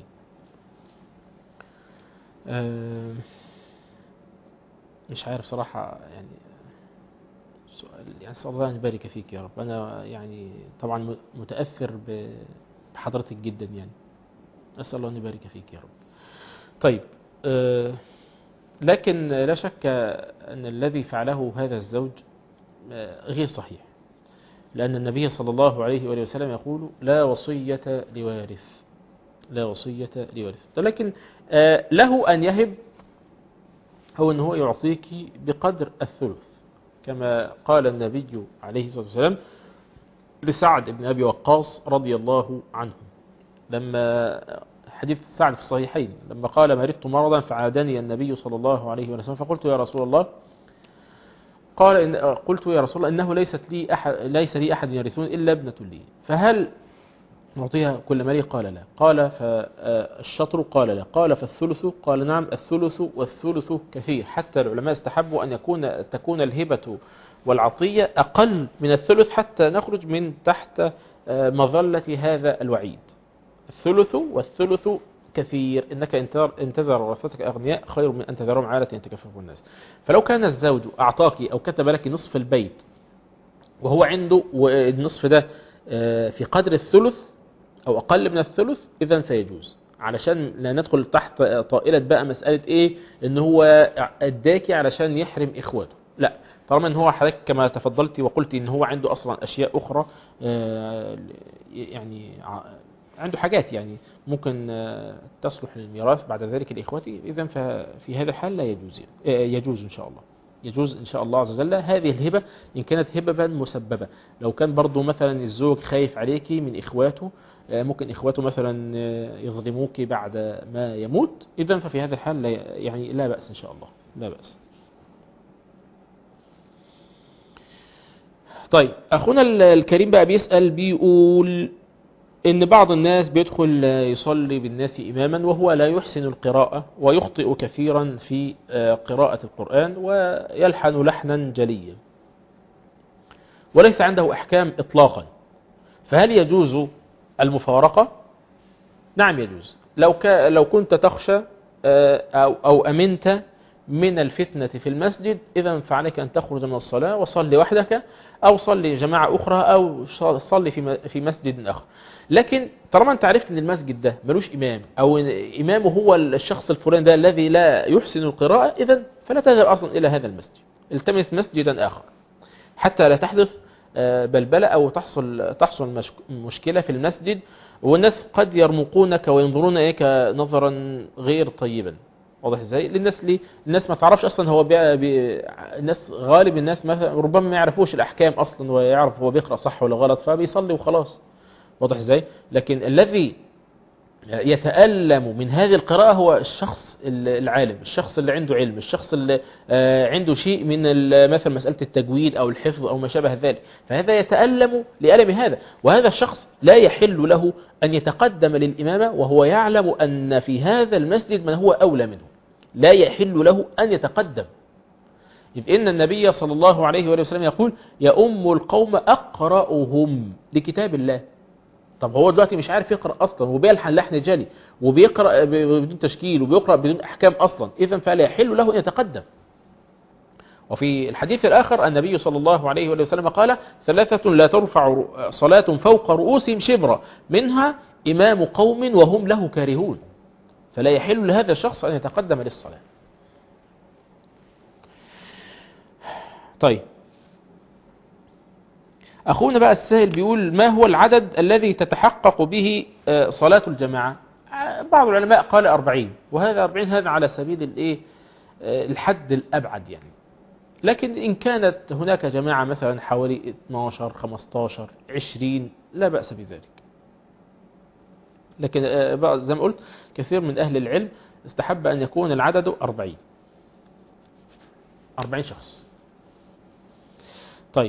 مش عارف صراحة يعني سؤال، يعني أسأل الله أن يبارك فيك يا رب. أنا يعني طبعا متأثر بحضرتك جدا يعني، أسأل الله أن يبارك فيك يا رب. طيب أه لكن لا شك أن الذي فعله هذا الزوج غير صحيح، لأن النبي صلى الله عليه وآله وسلم يقول لا وصية لوارث، لا وصية لوارث. لكن أه له أن يهب، هو أن هو يعطيك بقدر الثلث، كما قال النبي عليه الصلاة والسلام لسعد بن أبي وقاص رضي الله عنه، لما حديث سعد في الصحيحين لما قال مرضت مرضا فعادني النبي صلى الله عليه وسلم فقلت يا رسول الله، قال إن قلت يا رسول الله إنه ليست لي أحد ليس لي أحد يرثون إلا ابنة لي، فهل نعطيها كل مالي؟ قال لا. قال فالشطر؟ قال لا. قال فالثلث؟ قال نعم الثلث، والثلث كثير، حتى العلماء استحبوا أن يكون تكون الهبة والعطية أقل من الثلث حتى نخرج من تحت مظلة هذا الوعيد. الثلث والثلث كثير، إنك إن تذر ورثتك أغنياء خير من أن تذرهم عالة يتكفف الناس. فلو كان الزوج أعطاك أو كتب لك نصف البيت وهو عنده والنصف ده في قدر الثلث أو أقل من الثلث، إذن سيجوز. علشان لا ندخل تحت طائلة بقى مسألة ايه ان هو اداكي علشان يحرم اخواته، لا، طالما ان هو حضرتك كما تفضلتي وقلتي ان هو عنده اصلا اشياء اخرى يعني عنده حاجات يعني ممكن تصلح للميراث بعد ذلك لاخوته، اذا ففي هذا الحال لا يجوز يجوز ان شاء الله يجوز ان شاء الله عز وجل هذه الهبة ان كانت هبة مسببة. لو كان برضو مثلا الزوج خايف عليكي من اخواته، ممكن اخواته مثلا يظلموك بعد ما يموت، اذا ففي هذا الحال لا يعني لا بأس ان شاء الله، لا بأس. طيب اخونا الكريم بقى بيسأل بيقول ان بعض الناس بيدخل يصلي بالناس اماما وهو لا يحسن القراءة ويخطئ كثيرا في قراءة القرآن ويلحن لحنا جليا وليس عنده احكام اطلاقا، فهل يجوز المفارقة؟ نعم يجوز. لو ك... لو كنت تخشى أو... أو أمنت من الفتنة في المسجد، إذا فعليك أن تخرج من الصلاة وصلي وحدك أو صلي جماعة أخرى أو صلي في, م... في مسجد آخر. لكن طالما أنت عرفت أن المسجد ده ملوش إمام أو إمامه هو الشخص الفلاني ده الذي لا يحسن القراءة، إذا فلا تذهب أصلا إلى هذا المسجد، التمس مسجدا آخر حتى لا تحدث بلبلة أو تحصل تحصل مشكلة في المسجد، والناس قد يرمقونك وينظرون إليك نظرا غير طيبا. واضح ازاي؟ للناس ليه؟ الناس ما تعرفش اصلا هو بي... بي... الناس غالب الناس مثلا ربما ما يعرفوش الاحكام اصلا ويعرف هو بيقرأ صح ولا غلط فبيصلي وخلاص. واضح ازاي؟ لكن الذي يتألم من هذه القراءة هو الشخص العالم، الشخص اللي عنده علم، الشخص اللي عنده شيء من مثلا مسألة التجويد أو الحفظ أو ما شابه ذلك، فهذا يتألم لألم هذا، وهذا الشخص لا يحل له أن يتقدم للإمامة وهو يعلم أن في هذا المسجد من هو أولى منه، لا يحل له أن يتقدم، إذ إن النبي صلى الله عليه وآله وسلم يقول يا أم القوم أقرأهم لكتاب الله. طب هو دلوقتي مش عارف يقرأ أصلا وبيلحن لحن جلي وبيقرأ بدون تشكيل وبيقرأ بدون أحكام أصلا، إذن فلا يحل له أن يتقدم. وفي الحديث الآخر النبي صلى الله عليه وسلم قال ثلاثة لا ترفع صلاة فوق رؤوسهم شبرا منها إمام قوم وهم له كارهون، فلا يحل لهذا الشخص أن يتقدم للصلاة. طيب أخونا بقى السائل بيقول ما هو العدد الذي تتحقق به صلاة الجماعة؟ بعض العلماء قال أربعين، وهذا أربعين هذا على سبيل الإيه الحد الأبعد يعني، لكن إن كانت هناك جماعة مثلا حوالي اثناشر خمستاشر عشرين لا بأس بذلك، لكن زي ما قلت كثير من أهل العلم استحب أن يكون العدد أربعين أربعين شخص. طيب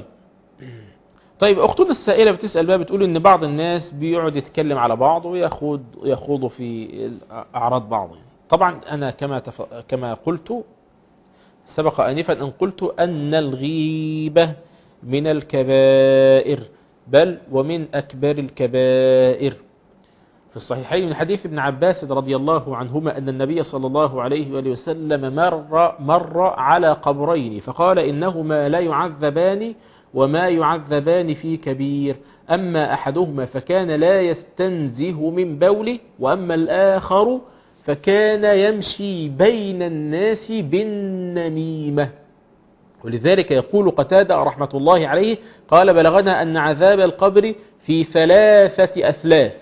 طيب أختنا السائلة بتسأل بقى بتقول إن بعض الناس بيقعد يتكلم على بعض ويخوض يخوضوا في أعراض بعض. طبعا أنا كما تف... كما قلت سبق آنفا أن قلت أن الغيبة من الكبائر بل ومن أكبر الكبائر. في الصحيحين من حديث ابن عباس رضي الله عنهما أن النبي صلى الله عليه وآله وسلم مر مر على قبرين فقال إنهما لا يعذبان وما يعذبان في كبير، أما أحدهما فكان لا يستنزه من بوله وأما الآخر فكان يمشي بين الناس بالنميمة. ولذلك يقول قتادة رحمة الله عليه قال بلغنا أن عذاب القبر في ثلاثة أثلاث،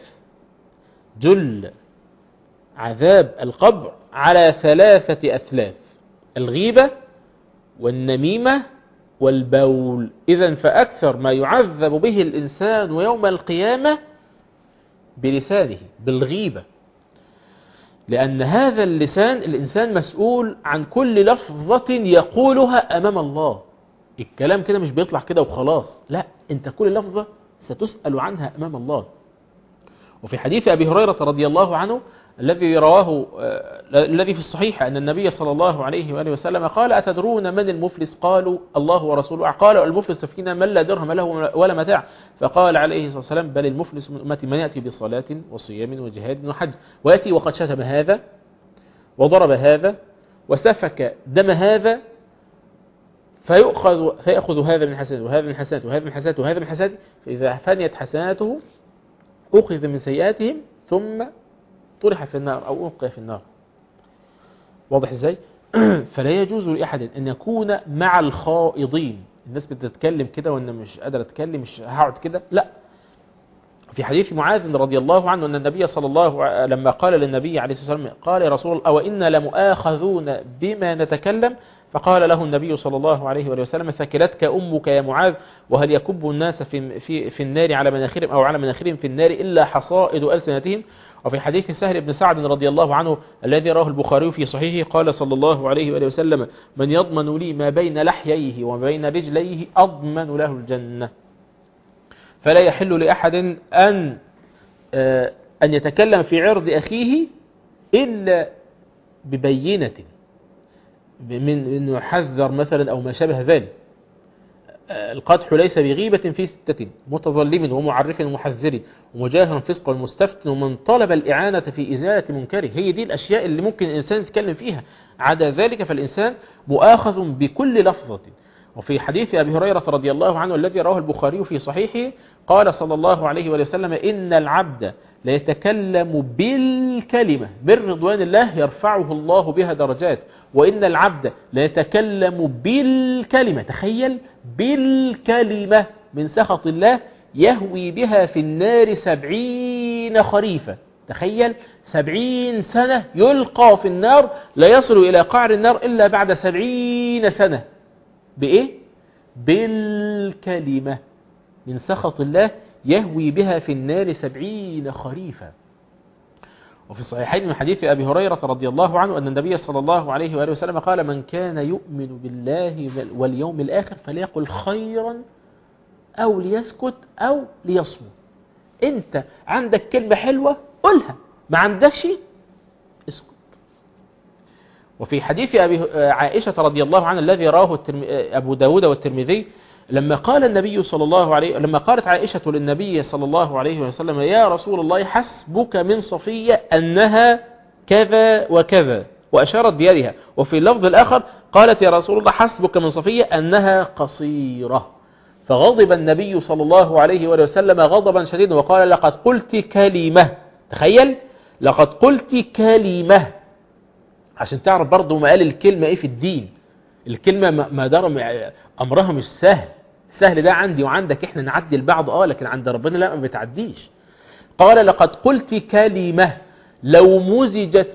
جل عذاب القبر على ثلاثة أثلاث، الغيبة والنميمة والبول. إذن فأكثر ما يعذب به الإنسان يوم القيامة بلسانه بالغيبة، لأن هذا اللسان الإنسان مسؤول عن كل لفظة يقولها أمام الله. الكلام كده مش بيطلع كده وخلاص، لا، أنت كل لفظة ستسأل عنها أمام الله. وفي حديث أبي هريرة رضي الله عنه الذي رواه الذي في الصحيح أن النبي صلى الله عليه وآله وسلم قال أتدرون من المفلس؟ قالوا الله ورسوله. قال المفلس فينا من لا درهم له ولا متاع. فقال عليه الصلاة والسلام بل المفلس من أمتي من يأتي بصلاة وصيام وجهاد وحج ويأتي وقد شتم هذا وضرب هذا وسفك دم هذا فيأخذ, فيأخذ هذا من حسناته وهذا من حسناته وهذا من حسناته وهذا من حسناته، فإذا فنيت حسناته أخذ من سيئاتهم ثم طرح في النار أو ألقي في النار. واضح إزاي؟ فلا يجوز لأحد أن يكون مع الخائضين. الناس بتتكلم كده وأنا مش قادر أتكلم، مش هقعد كده، لا. في حديث معاذ رضي الله عنه أن النبي صلى الله عليه لما قال للنبي عليه الصلاة والسلام قال يا رسول الله أو إنا لمؤاخذون بما نتكلم، فقال له النبي صلى الله عليه وسلم ثكلتك أمك يا معاذ، وهل يكب الناس في, في, في النار على مناخرهم أو على مناخرهم في النار إلا حصائد ألسنتهم. وفي حديث سهل بن سعد رضي الله عنه الذي راه البخاري في صحيحه قال صلى الله عليه وسلم من يضمن لي ما بين لحييه وما بين رجليه أضمن له الجنة. فلا يحل لأحد أن أن يتكلم في عرض أخيه إلا ببينة من أنه يحذر مثلا أو ما شابه ذلك. القدح ليس بغيبة في ستة متظلم ومعرف ومحذر ومجاهر فسق والمستفتن ومن طلب الإعانة في إزالة منكره. هي دي الأشياء اللي ممكن الإنسان يتكلم فيها، عدا ذلك فالإنسان مؤاخذ بكل لفظة. وفي حديث أبي هريرة رضي الله عنه الذي رواه البخاري في صحيحه قال صلى الله عليه وسلم إن العبد ليتكلم بالكلمة من رضوان الله يرفعه الله بها درجات، وإن العبد ليتكلم بالكلمة، تخيل، بالكلمة من سخط الله يهوي بها في النار سبعين خريفا. تخيل سبعين سنة يلقى في النار لا يصل إلى قعر النار إلا بعد سبعين سنة. بإيه؟ بالكلمة من سخط الله يهوي بها في النار سبعين خريفا. وفي الصحيحين من حديث أبي هريرة رضي الله عنه أن النبي صلى الله عليه وآله وسلم قال من كان يؤمن بالله واليوم الآخر فليقل خيرا أو ليسكت أو ليصمت. أنت عندك كلمة حلوة قلها، ما عندكش اسكت. وفي حديث أبي عائشة رضي الله عنها الذي راه أبو داود والترمذي لما قال النبي صلى الله عليه لما قالت عائشة للنبي صلى الله عليه وسلم يا رسول الله حسبك من صفية أنها كذا وكذا وأشارت بيدها، وفي اللفظ الآخر قالت يا رسول الله حسبك من صفية أنها قصيرة، فغضب النبي صلى الله عليه وسلم غضبا شديدا وقال لقد قلت كلمة. تخيل لقد قلت كلمة، عشان تعرف برضه ما قال الكلمة ايه في الدين. الكلمة ما دار امرها مش سهل، سهل ده عندي وعندك احنا نعدي البعض اه لكن عند ربنا لا ما بتعديش. قال لقد قلت كلمة لو مزجت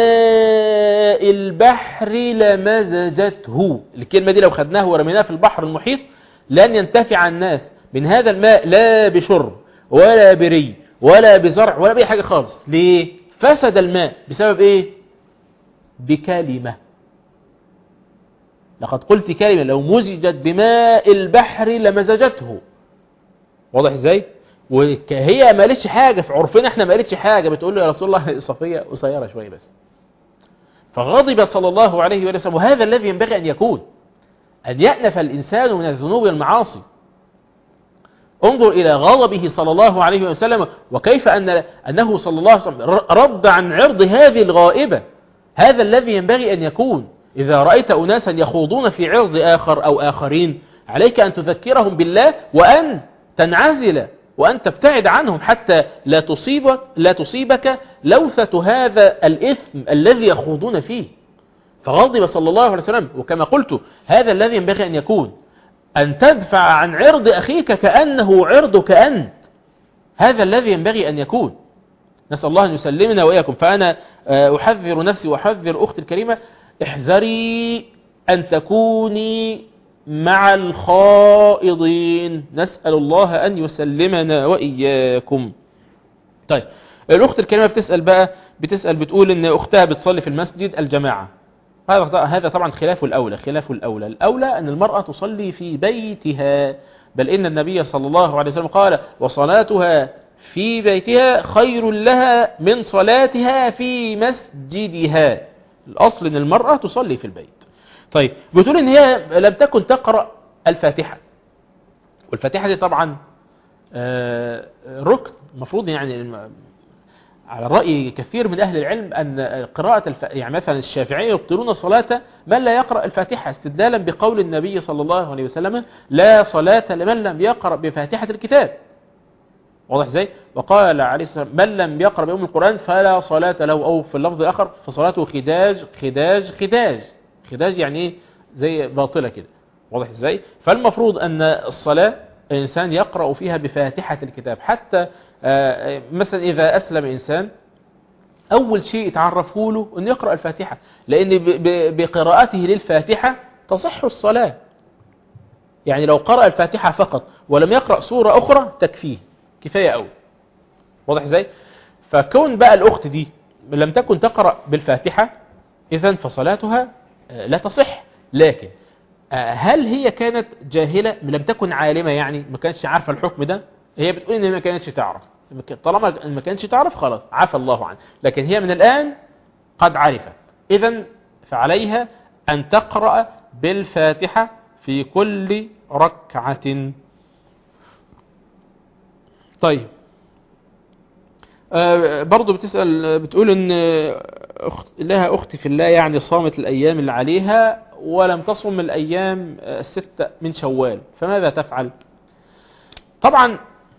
بماء البحر لمزجته. الكلمة دي لو خدناها ورميناها في البحر المحيط لن ينتفع الناس من هذا الماء لا بشرب ولا بري ولا بزرع ولا بأي حاجة خالص. ليه؟ فسد الماء بسبب ايه؟ بكلمة. لقد قلت كلمة لو مزجت بماء البحر لمزجته. واضح ازاي؟ وهي ما قالتش حاجة في عرفنا احنا، ما قالتش حاجة، بتقول له يا رسول الله صفية قصيرة شوية بس. فغضب صلى الله عليه وسلم. وهذا الذي ينبغي أن يكون، أن يأنف الإنسان من الذنوب والمعاصي. انظر إلى غضبه صلى الله عليه وسلم وكيف أن أنه صلى الله عليه وسلم رد عن عرض هذه الغائبة. هذا الذي ينبغي أن يكون. إذا رأيت أناسا يخوضون في عرض آخر أو آخرين عليك أن تذكرهم بالله وأن تنعزل وأن تبتعد عنهم حتى لا تصيبك, لا تصيبك لوثة هذا الإثم الذي يخوضون فيه. فغضب صلى الله عليه وسلم. وكما قلت هذا الذي ينبغي أن يكون، أن تدفع عن عرض أخيك كأنه عرضك أنت. هذا الذي ينبغي أن يكون. نسأل الله أن يسلمنا وإياكم. فأنا أحذر نفسي وأحذر أختي الكريمة، احذري أن تكوني مع الخائضين. نسأل الله أن يسلمنا وإياكم. طيب الأخت الكريمة بتسأل بقى بتسأل بتقول إن أختها بتصلي في المسجد الجماعة. هذا هذا طبعا خلاف الأولى. خلاف الأولى الأولى أن المرأة تصلي في بيتها، بل إن النبي صلى الله عليه وسلم قال وصلاتها في بيتها خير لها من صلاتها في مسجدها. الأصل أن المرأة تصلي في البيت. طيب بتقول إن هي لم تكن تقرأ الفاتحة، والفاتحة دي طبعا ركن مفروض، يعني على رأي كثير من أهل العلم أن قراءة الف... يعني مثلا الشافعية يبطلون صلاة من لا يقرأ الفاتحة استدلالا بقول النبي صلى الله عليه وسلم لا صلاة لمن لم يقرأ بفاتحة الكتاب. واضح ازاي؟ وقال عليه الصلاة والسلام من لم يقرأ بأم القرآن فلا صلاة له، أو في اللفظ الآخر فصلاته خداج خداج خداج. خداج يعني ايه؟ زي باطلة كده. واضح ازاي؟ فالمفروض أن الصلاة الإنسان يقرأ فيها بفاتحة الكتاب، حتى مثلا إذا أسلم إنسان أول شيء يتعرفه له أن يقرأ الفاتحة، لأن بقراءته للفاتحة تصح الصلاة. يعني لو قرأ الفاتحة فقط ولم يقرأ سورة أخرى تكفيه، كفاية أوي. واضح ازاي؟ فكون بقى الأخت دي لم تكن تقرأ بالفاتحة إذن فصلاتها لا تصح. لكن هل هي كانت جاهلة لم تكن عالمة، يعني ما كانتش عارفة الحكم ده؟ هي بتقول إن ما كانتش تعرف، طالما ما كانتش تعرف خلاص عفى الله عنه، لكن هي من الآن قد عرفت، إذن فعليها أن تقرأ بالفاتحة في كل ركعة. طيب آه برضو بتسأل بتقول ان أخت لها اختي في الله يعني صامت الايام اللي عليها ولم تصم الايام الستة من شوال، فماذا تفعل؟ طبعا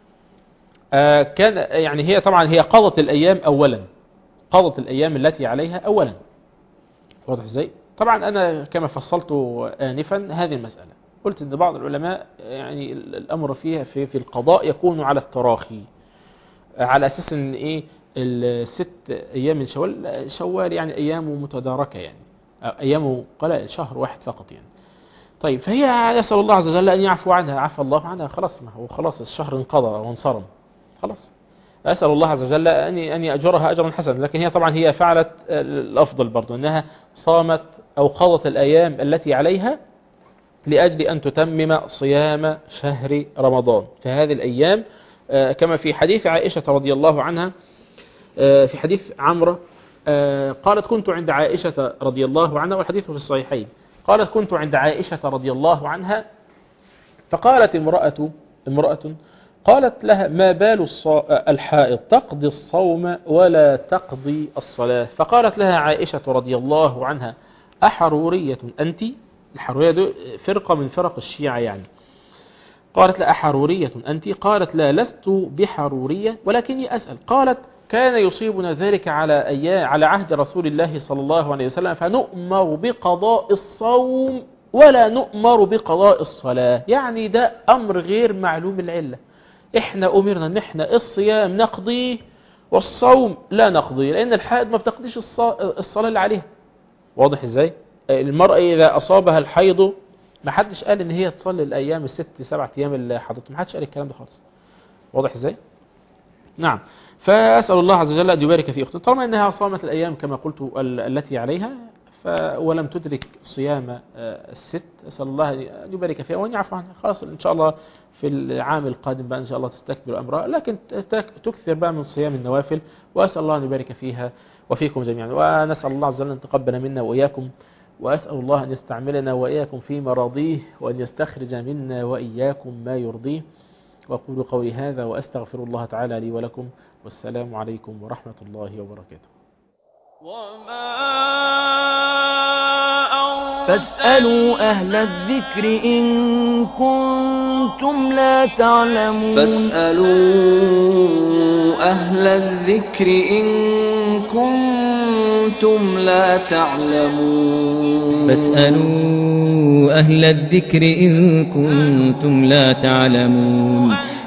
آه كان يعني هي طبعا هي قضت الايام اولا، قضت الايام التي عليها اولا. واضح ازاي؟ طبعا انا كما فصلت انفا هذه المسألة، قلت ان بعض العلماء يعني الامر فيها في في القضاء يكون على التراخي، على اساس ان ايه الست ايام من شوال، شوال يعني ايامه متداركه، يعني ايامه قليل شهر واحد فقط يعني. طيب فهي يسأل الله عز وجل ان يعفو عنها، عفى الله عنها خلاص، ما هو خلاص الشهر انقضى وانصرم خلاص. اسأل الله عز وجل ان ان يأجرها اجرا حسنا، لكن هي طبعا هي فعلت الافضل برضو انها صامت او قضت الايام التي عليها لاجل ان تتمم صيام شهر رمضان في هذه الايام، كما في حديث عائشة رضي الله عنها، في حديث عمرة قالت كنت عند عائشة رضي الله عنها، والحديث في الصحيحين، قالت كنت عند عائشة رضي الله عنها فقالت امرأة امرأة قالت لها ما بال الحائض تقضي الصوم ولا تقضي الصلاة؟ فقالت لها عائشة رضي الله عنها أحرورية أنت؟ الحرورية دي فرقة من فرق الشيعة يعني. قالت لا أحرورية أنت؟ قالت لا لست بحرورية ولكني أسأل. قالت كان يصيبنا ذلك على أيام على عهد رسول الله صلى الله عليه وسلم فنؤمر بقضاء الصوم ولا نؤمر بقضاء الصلاة. يعني ده أمر غير معلوم العلة، إحنا أمرنا أن إحنا الصيام نقضيه والصوم لا نقضيه، لأن الحائض ما بتقضيش الصلاة اللي عليها. واضح إزاي؟ المرأة إذا أصابها الحيض ما حدش قال ان هي تصلي الايام الست سبعة ايام اللي حضرتهم، ما حدش قال الكلام ده خالص. واضح ازاي؟ نعم. فاسال الله عز وجل ان يبارك في اختي، طالما انها صامت الايام كما قلت التي عليها ف ولم تدرك صيام الست، اسال الله ان يبارك فيها وان يعفو عنها. خلاص ان شاء الله في العام القادم بقى ان شاء الله تستكبر امرها، لكن تكثر بقى من صيام النوافل، واسال الله ان يبارك فيها وفيكم جميعا. ونسال الله عز وجل ان يتقبل منا واياكم، وأسأل الله أن يستعملنا وإياكم في مراضيه، وأن يستخرج منا وإياكم ما يرضيه. وأقول قولي هذا وأستغفر الله تعالى لي ولكم، والسلام عليكم ورحمة الله وبركاته. فاسألوا أهل الذكر إن كنتم لا تعلمون. فاسألوا أهل الذكر إن كنتم لا تعلمون. فاسألوا أهل الذكر إن كنتم لا تعلمون.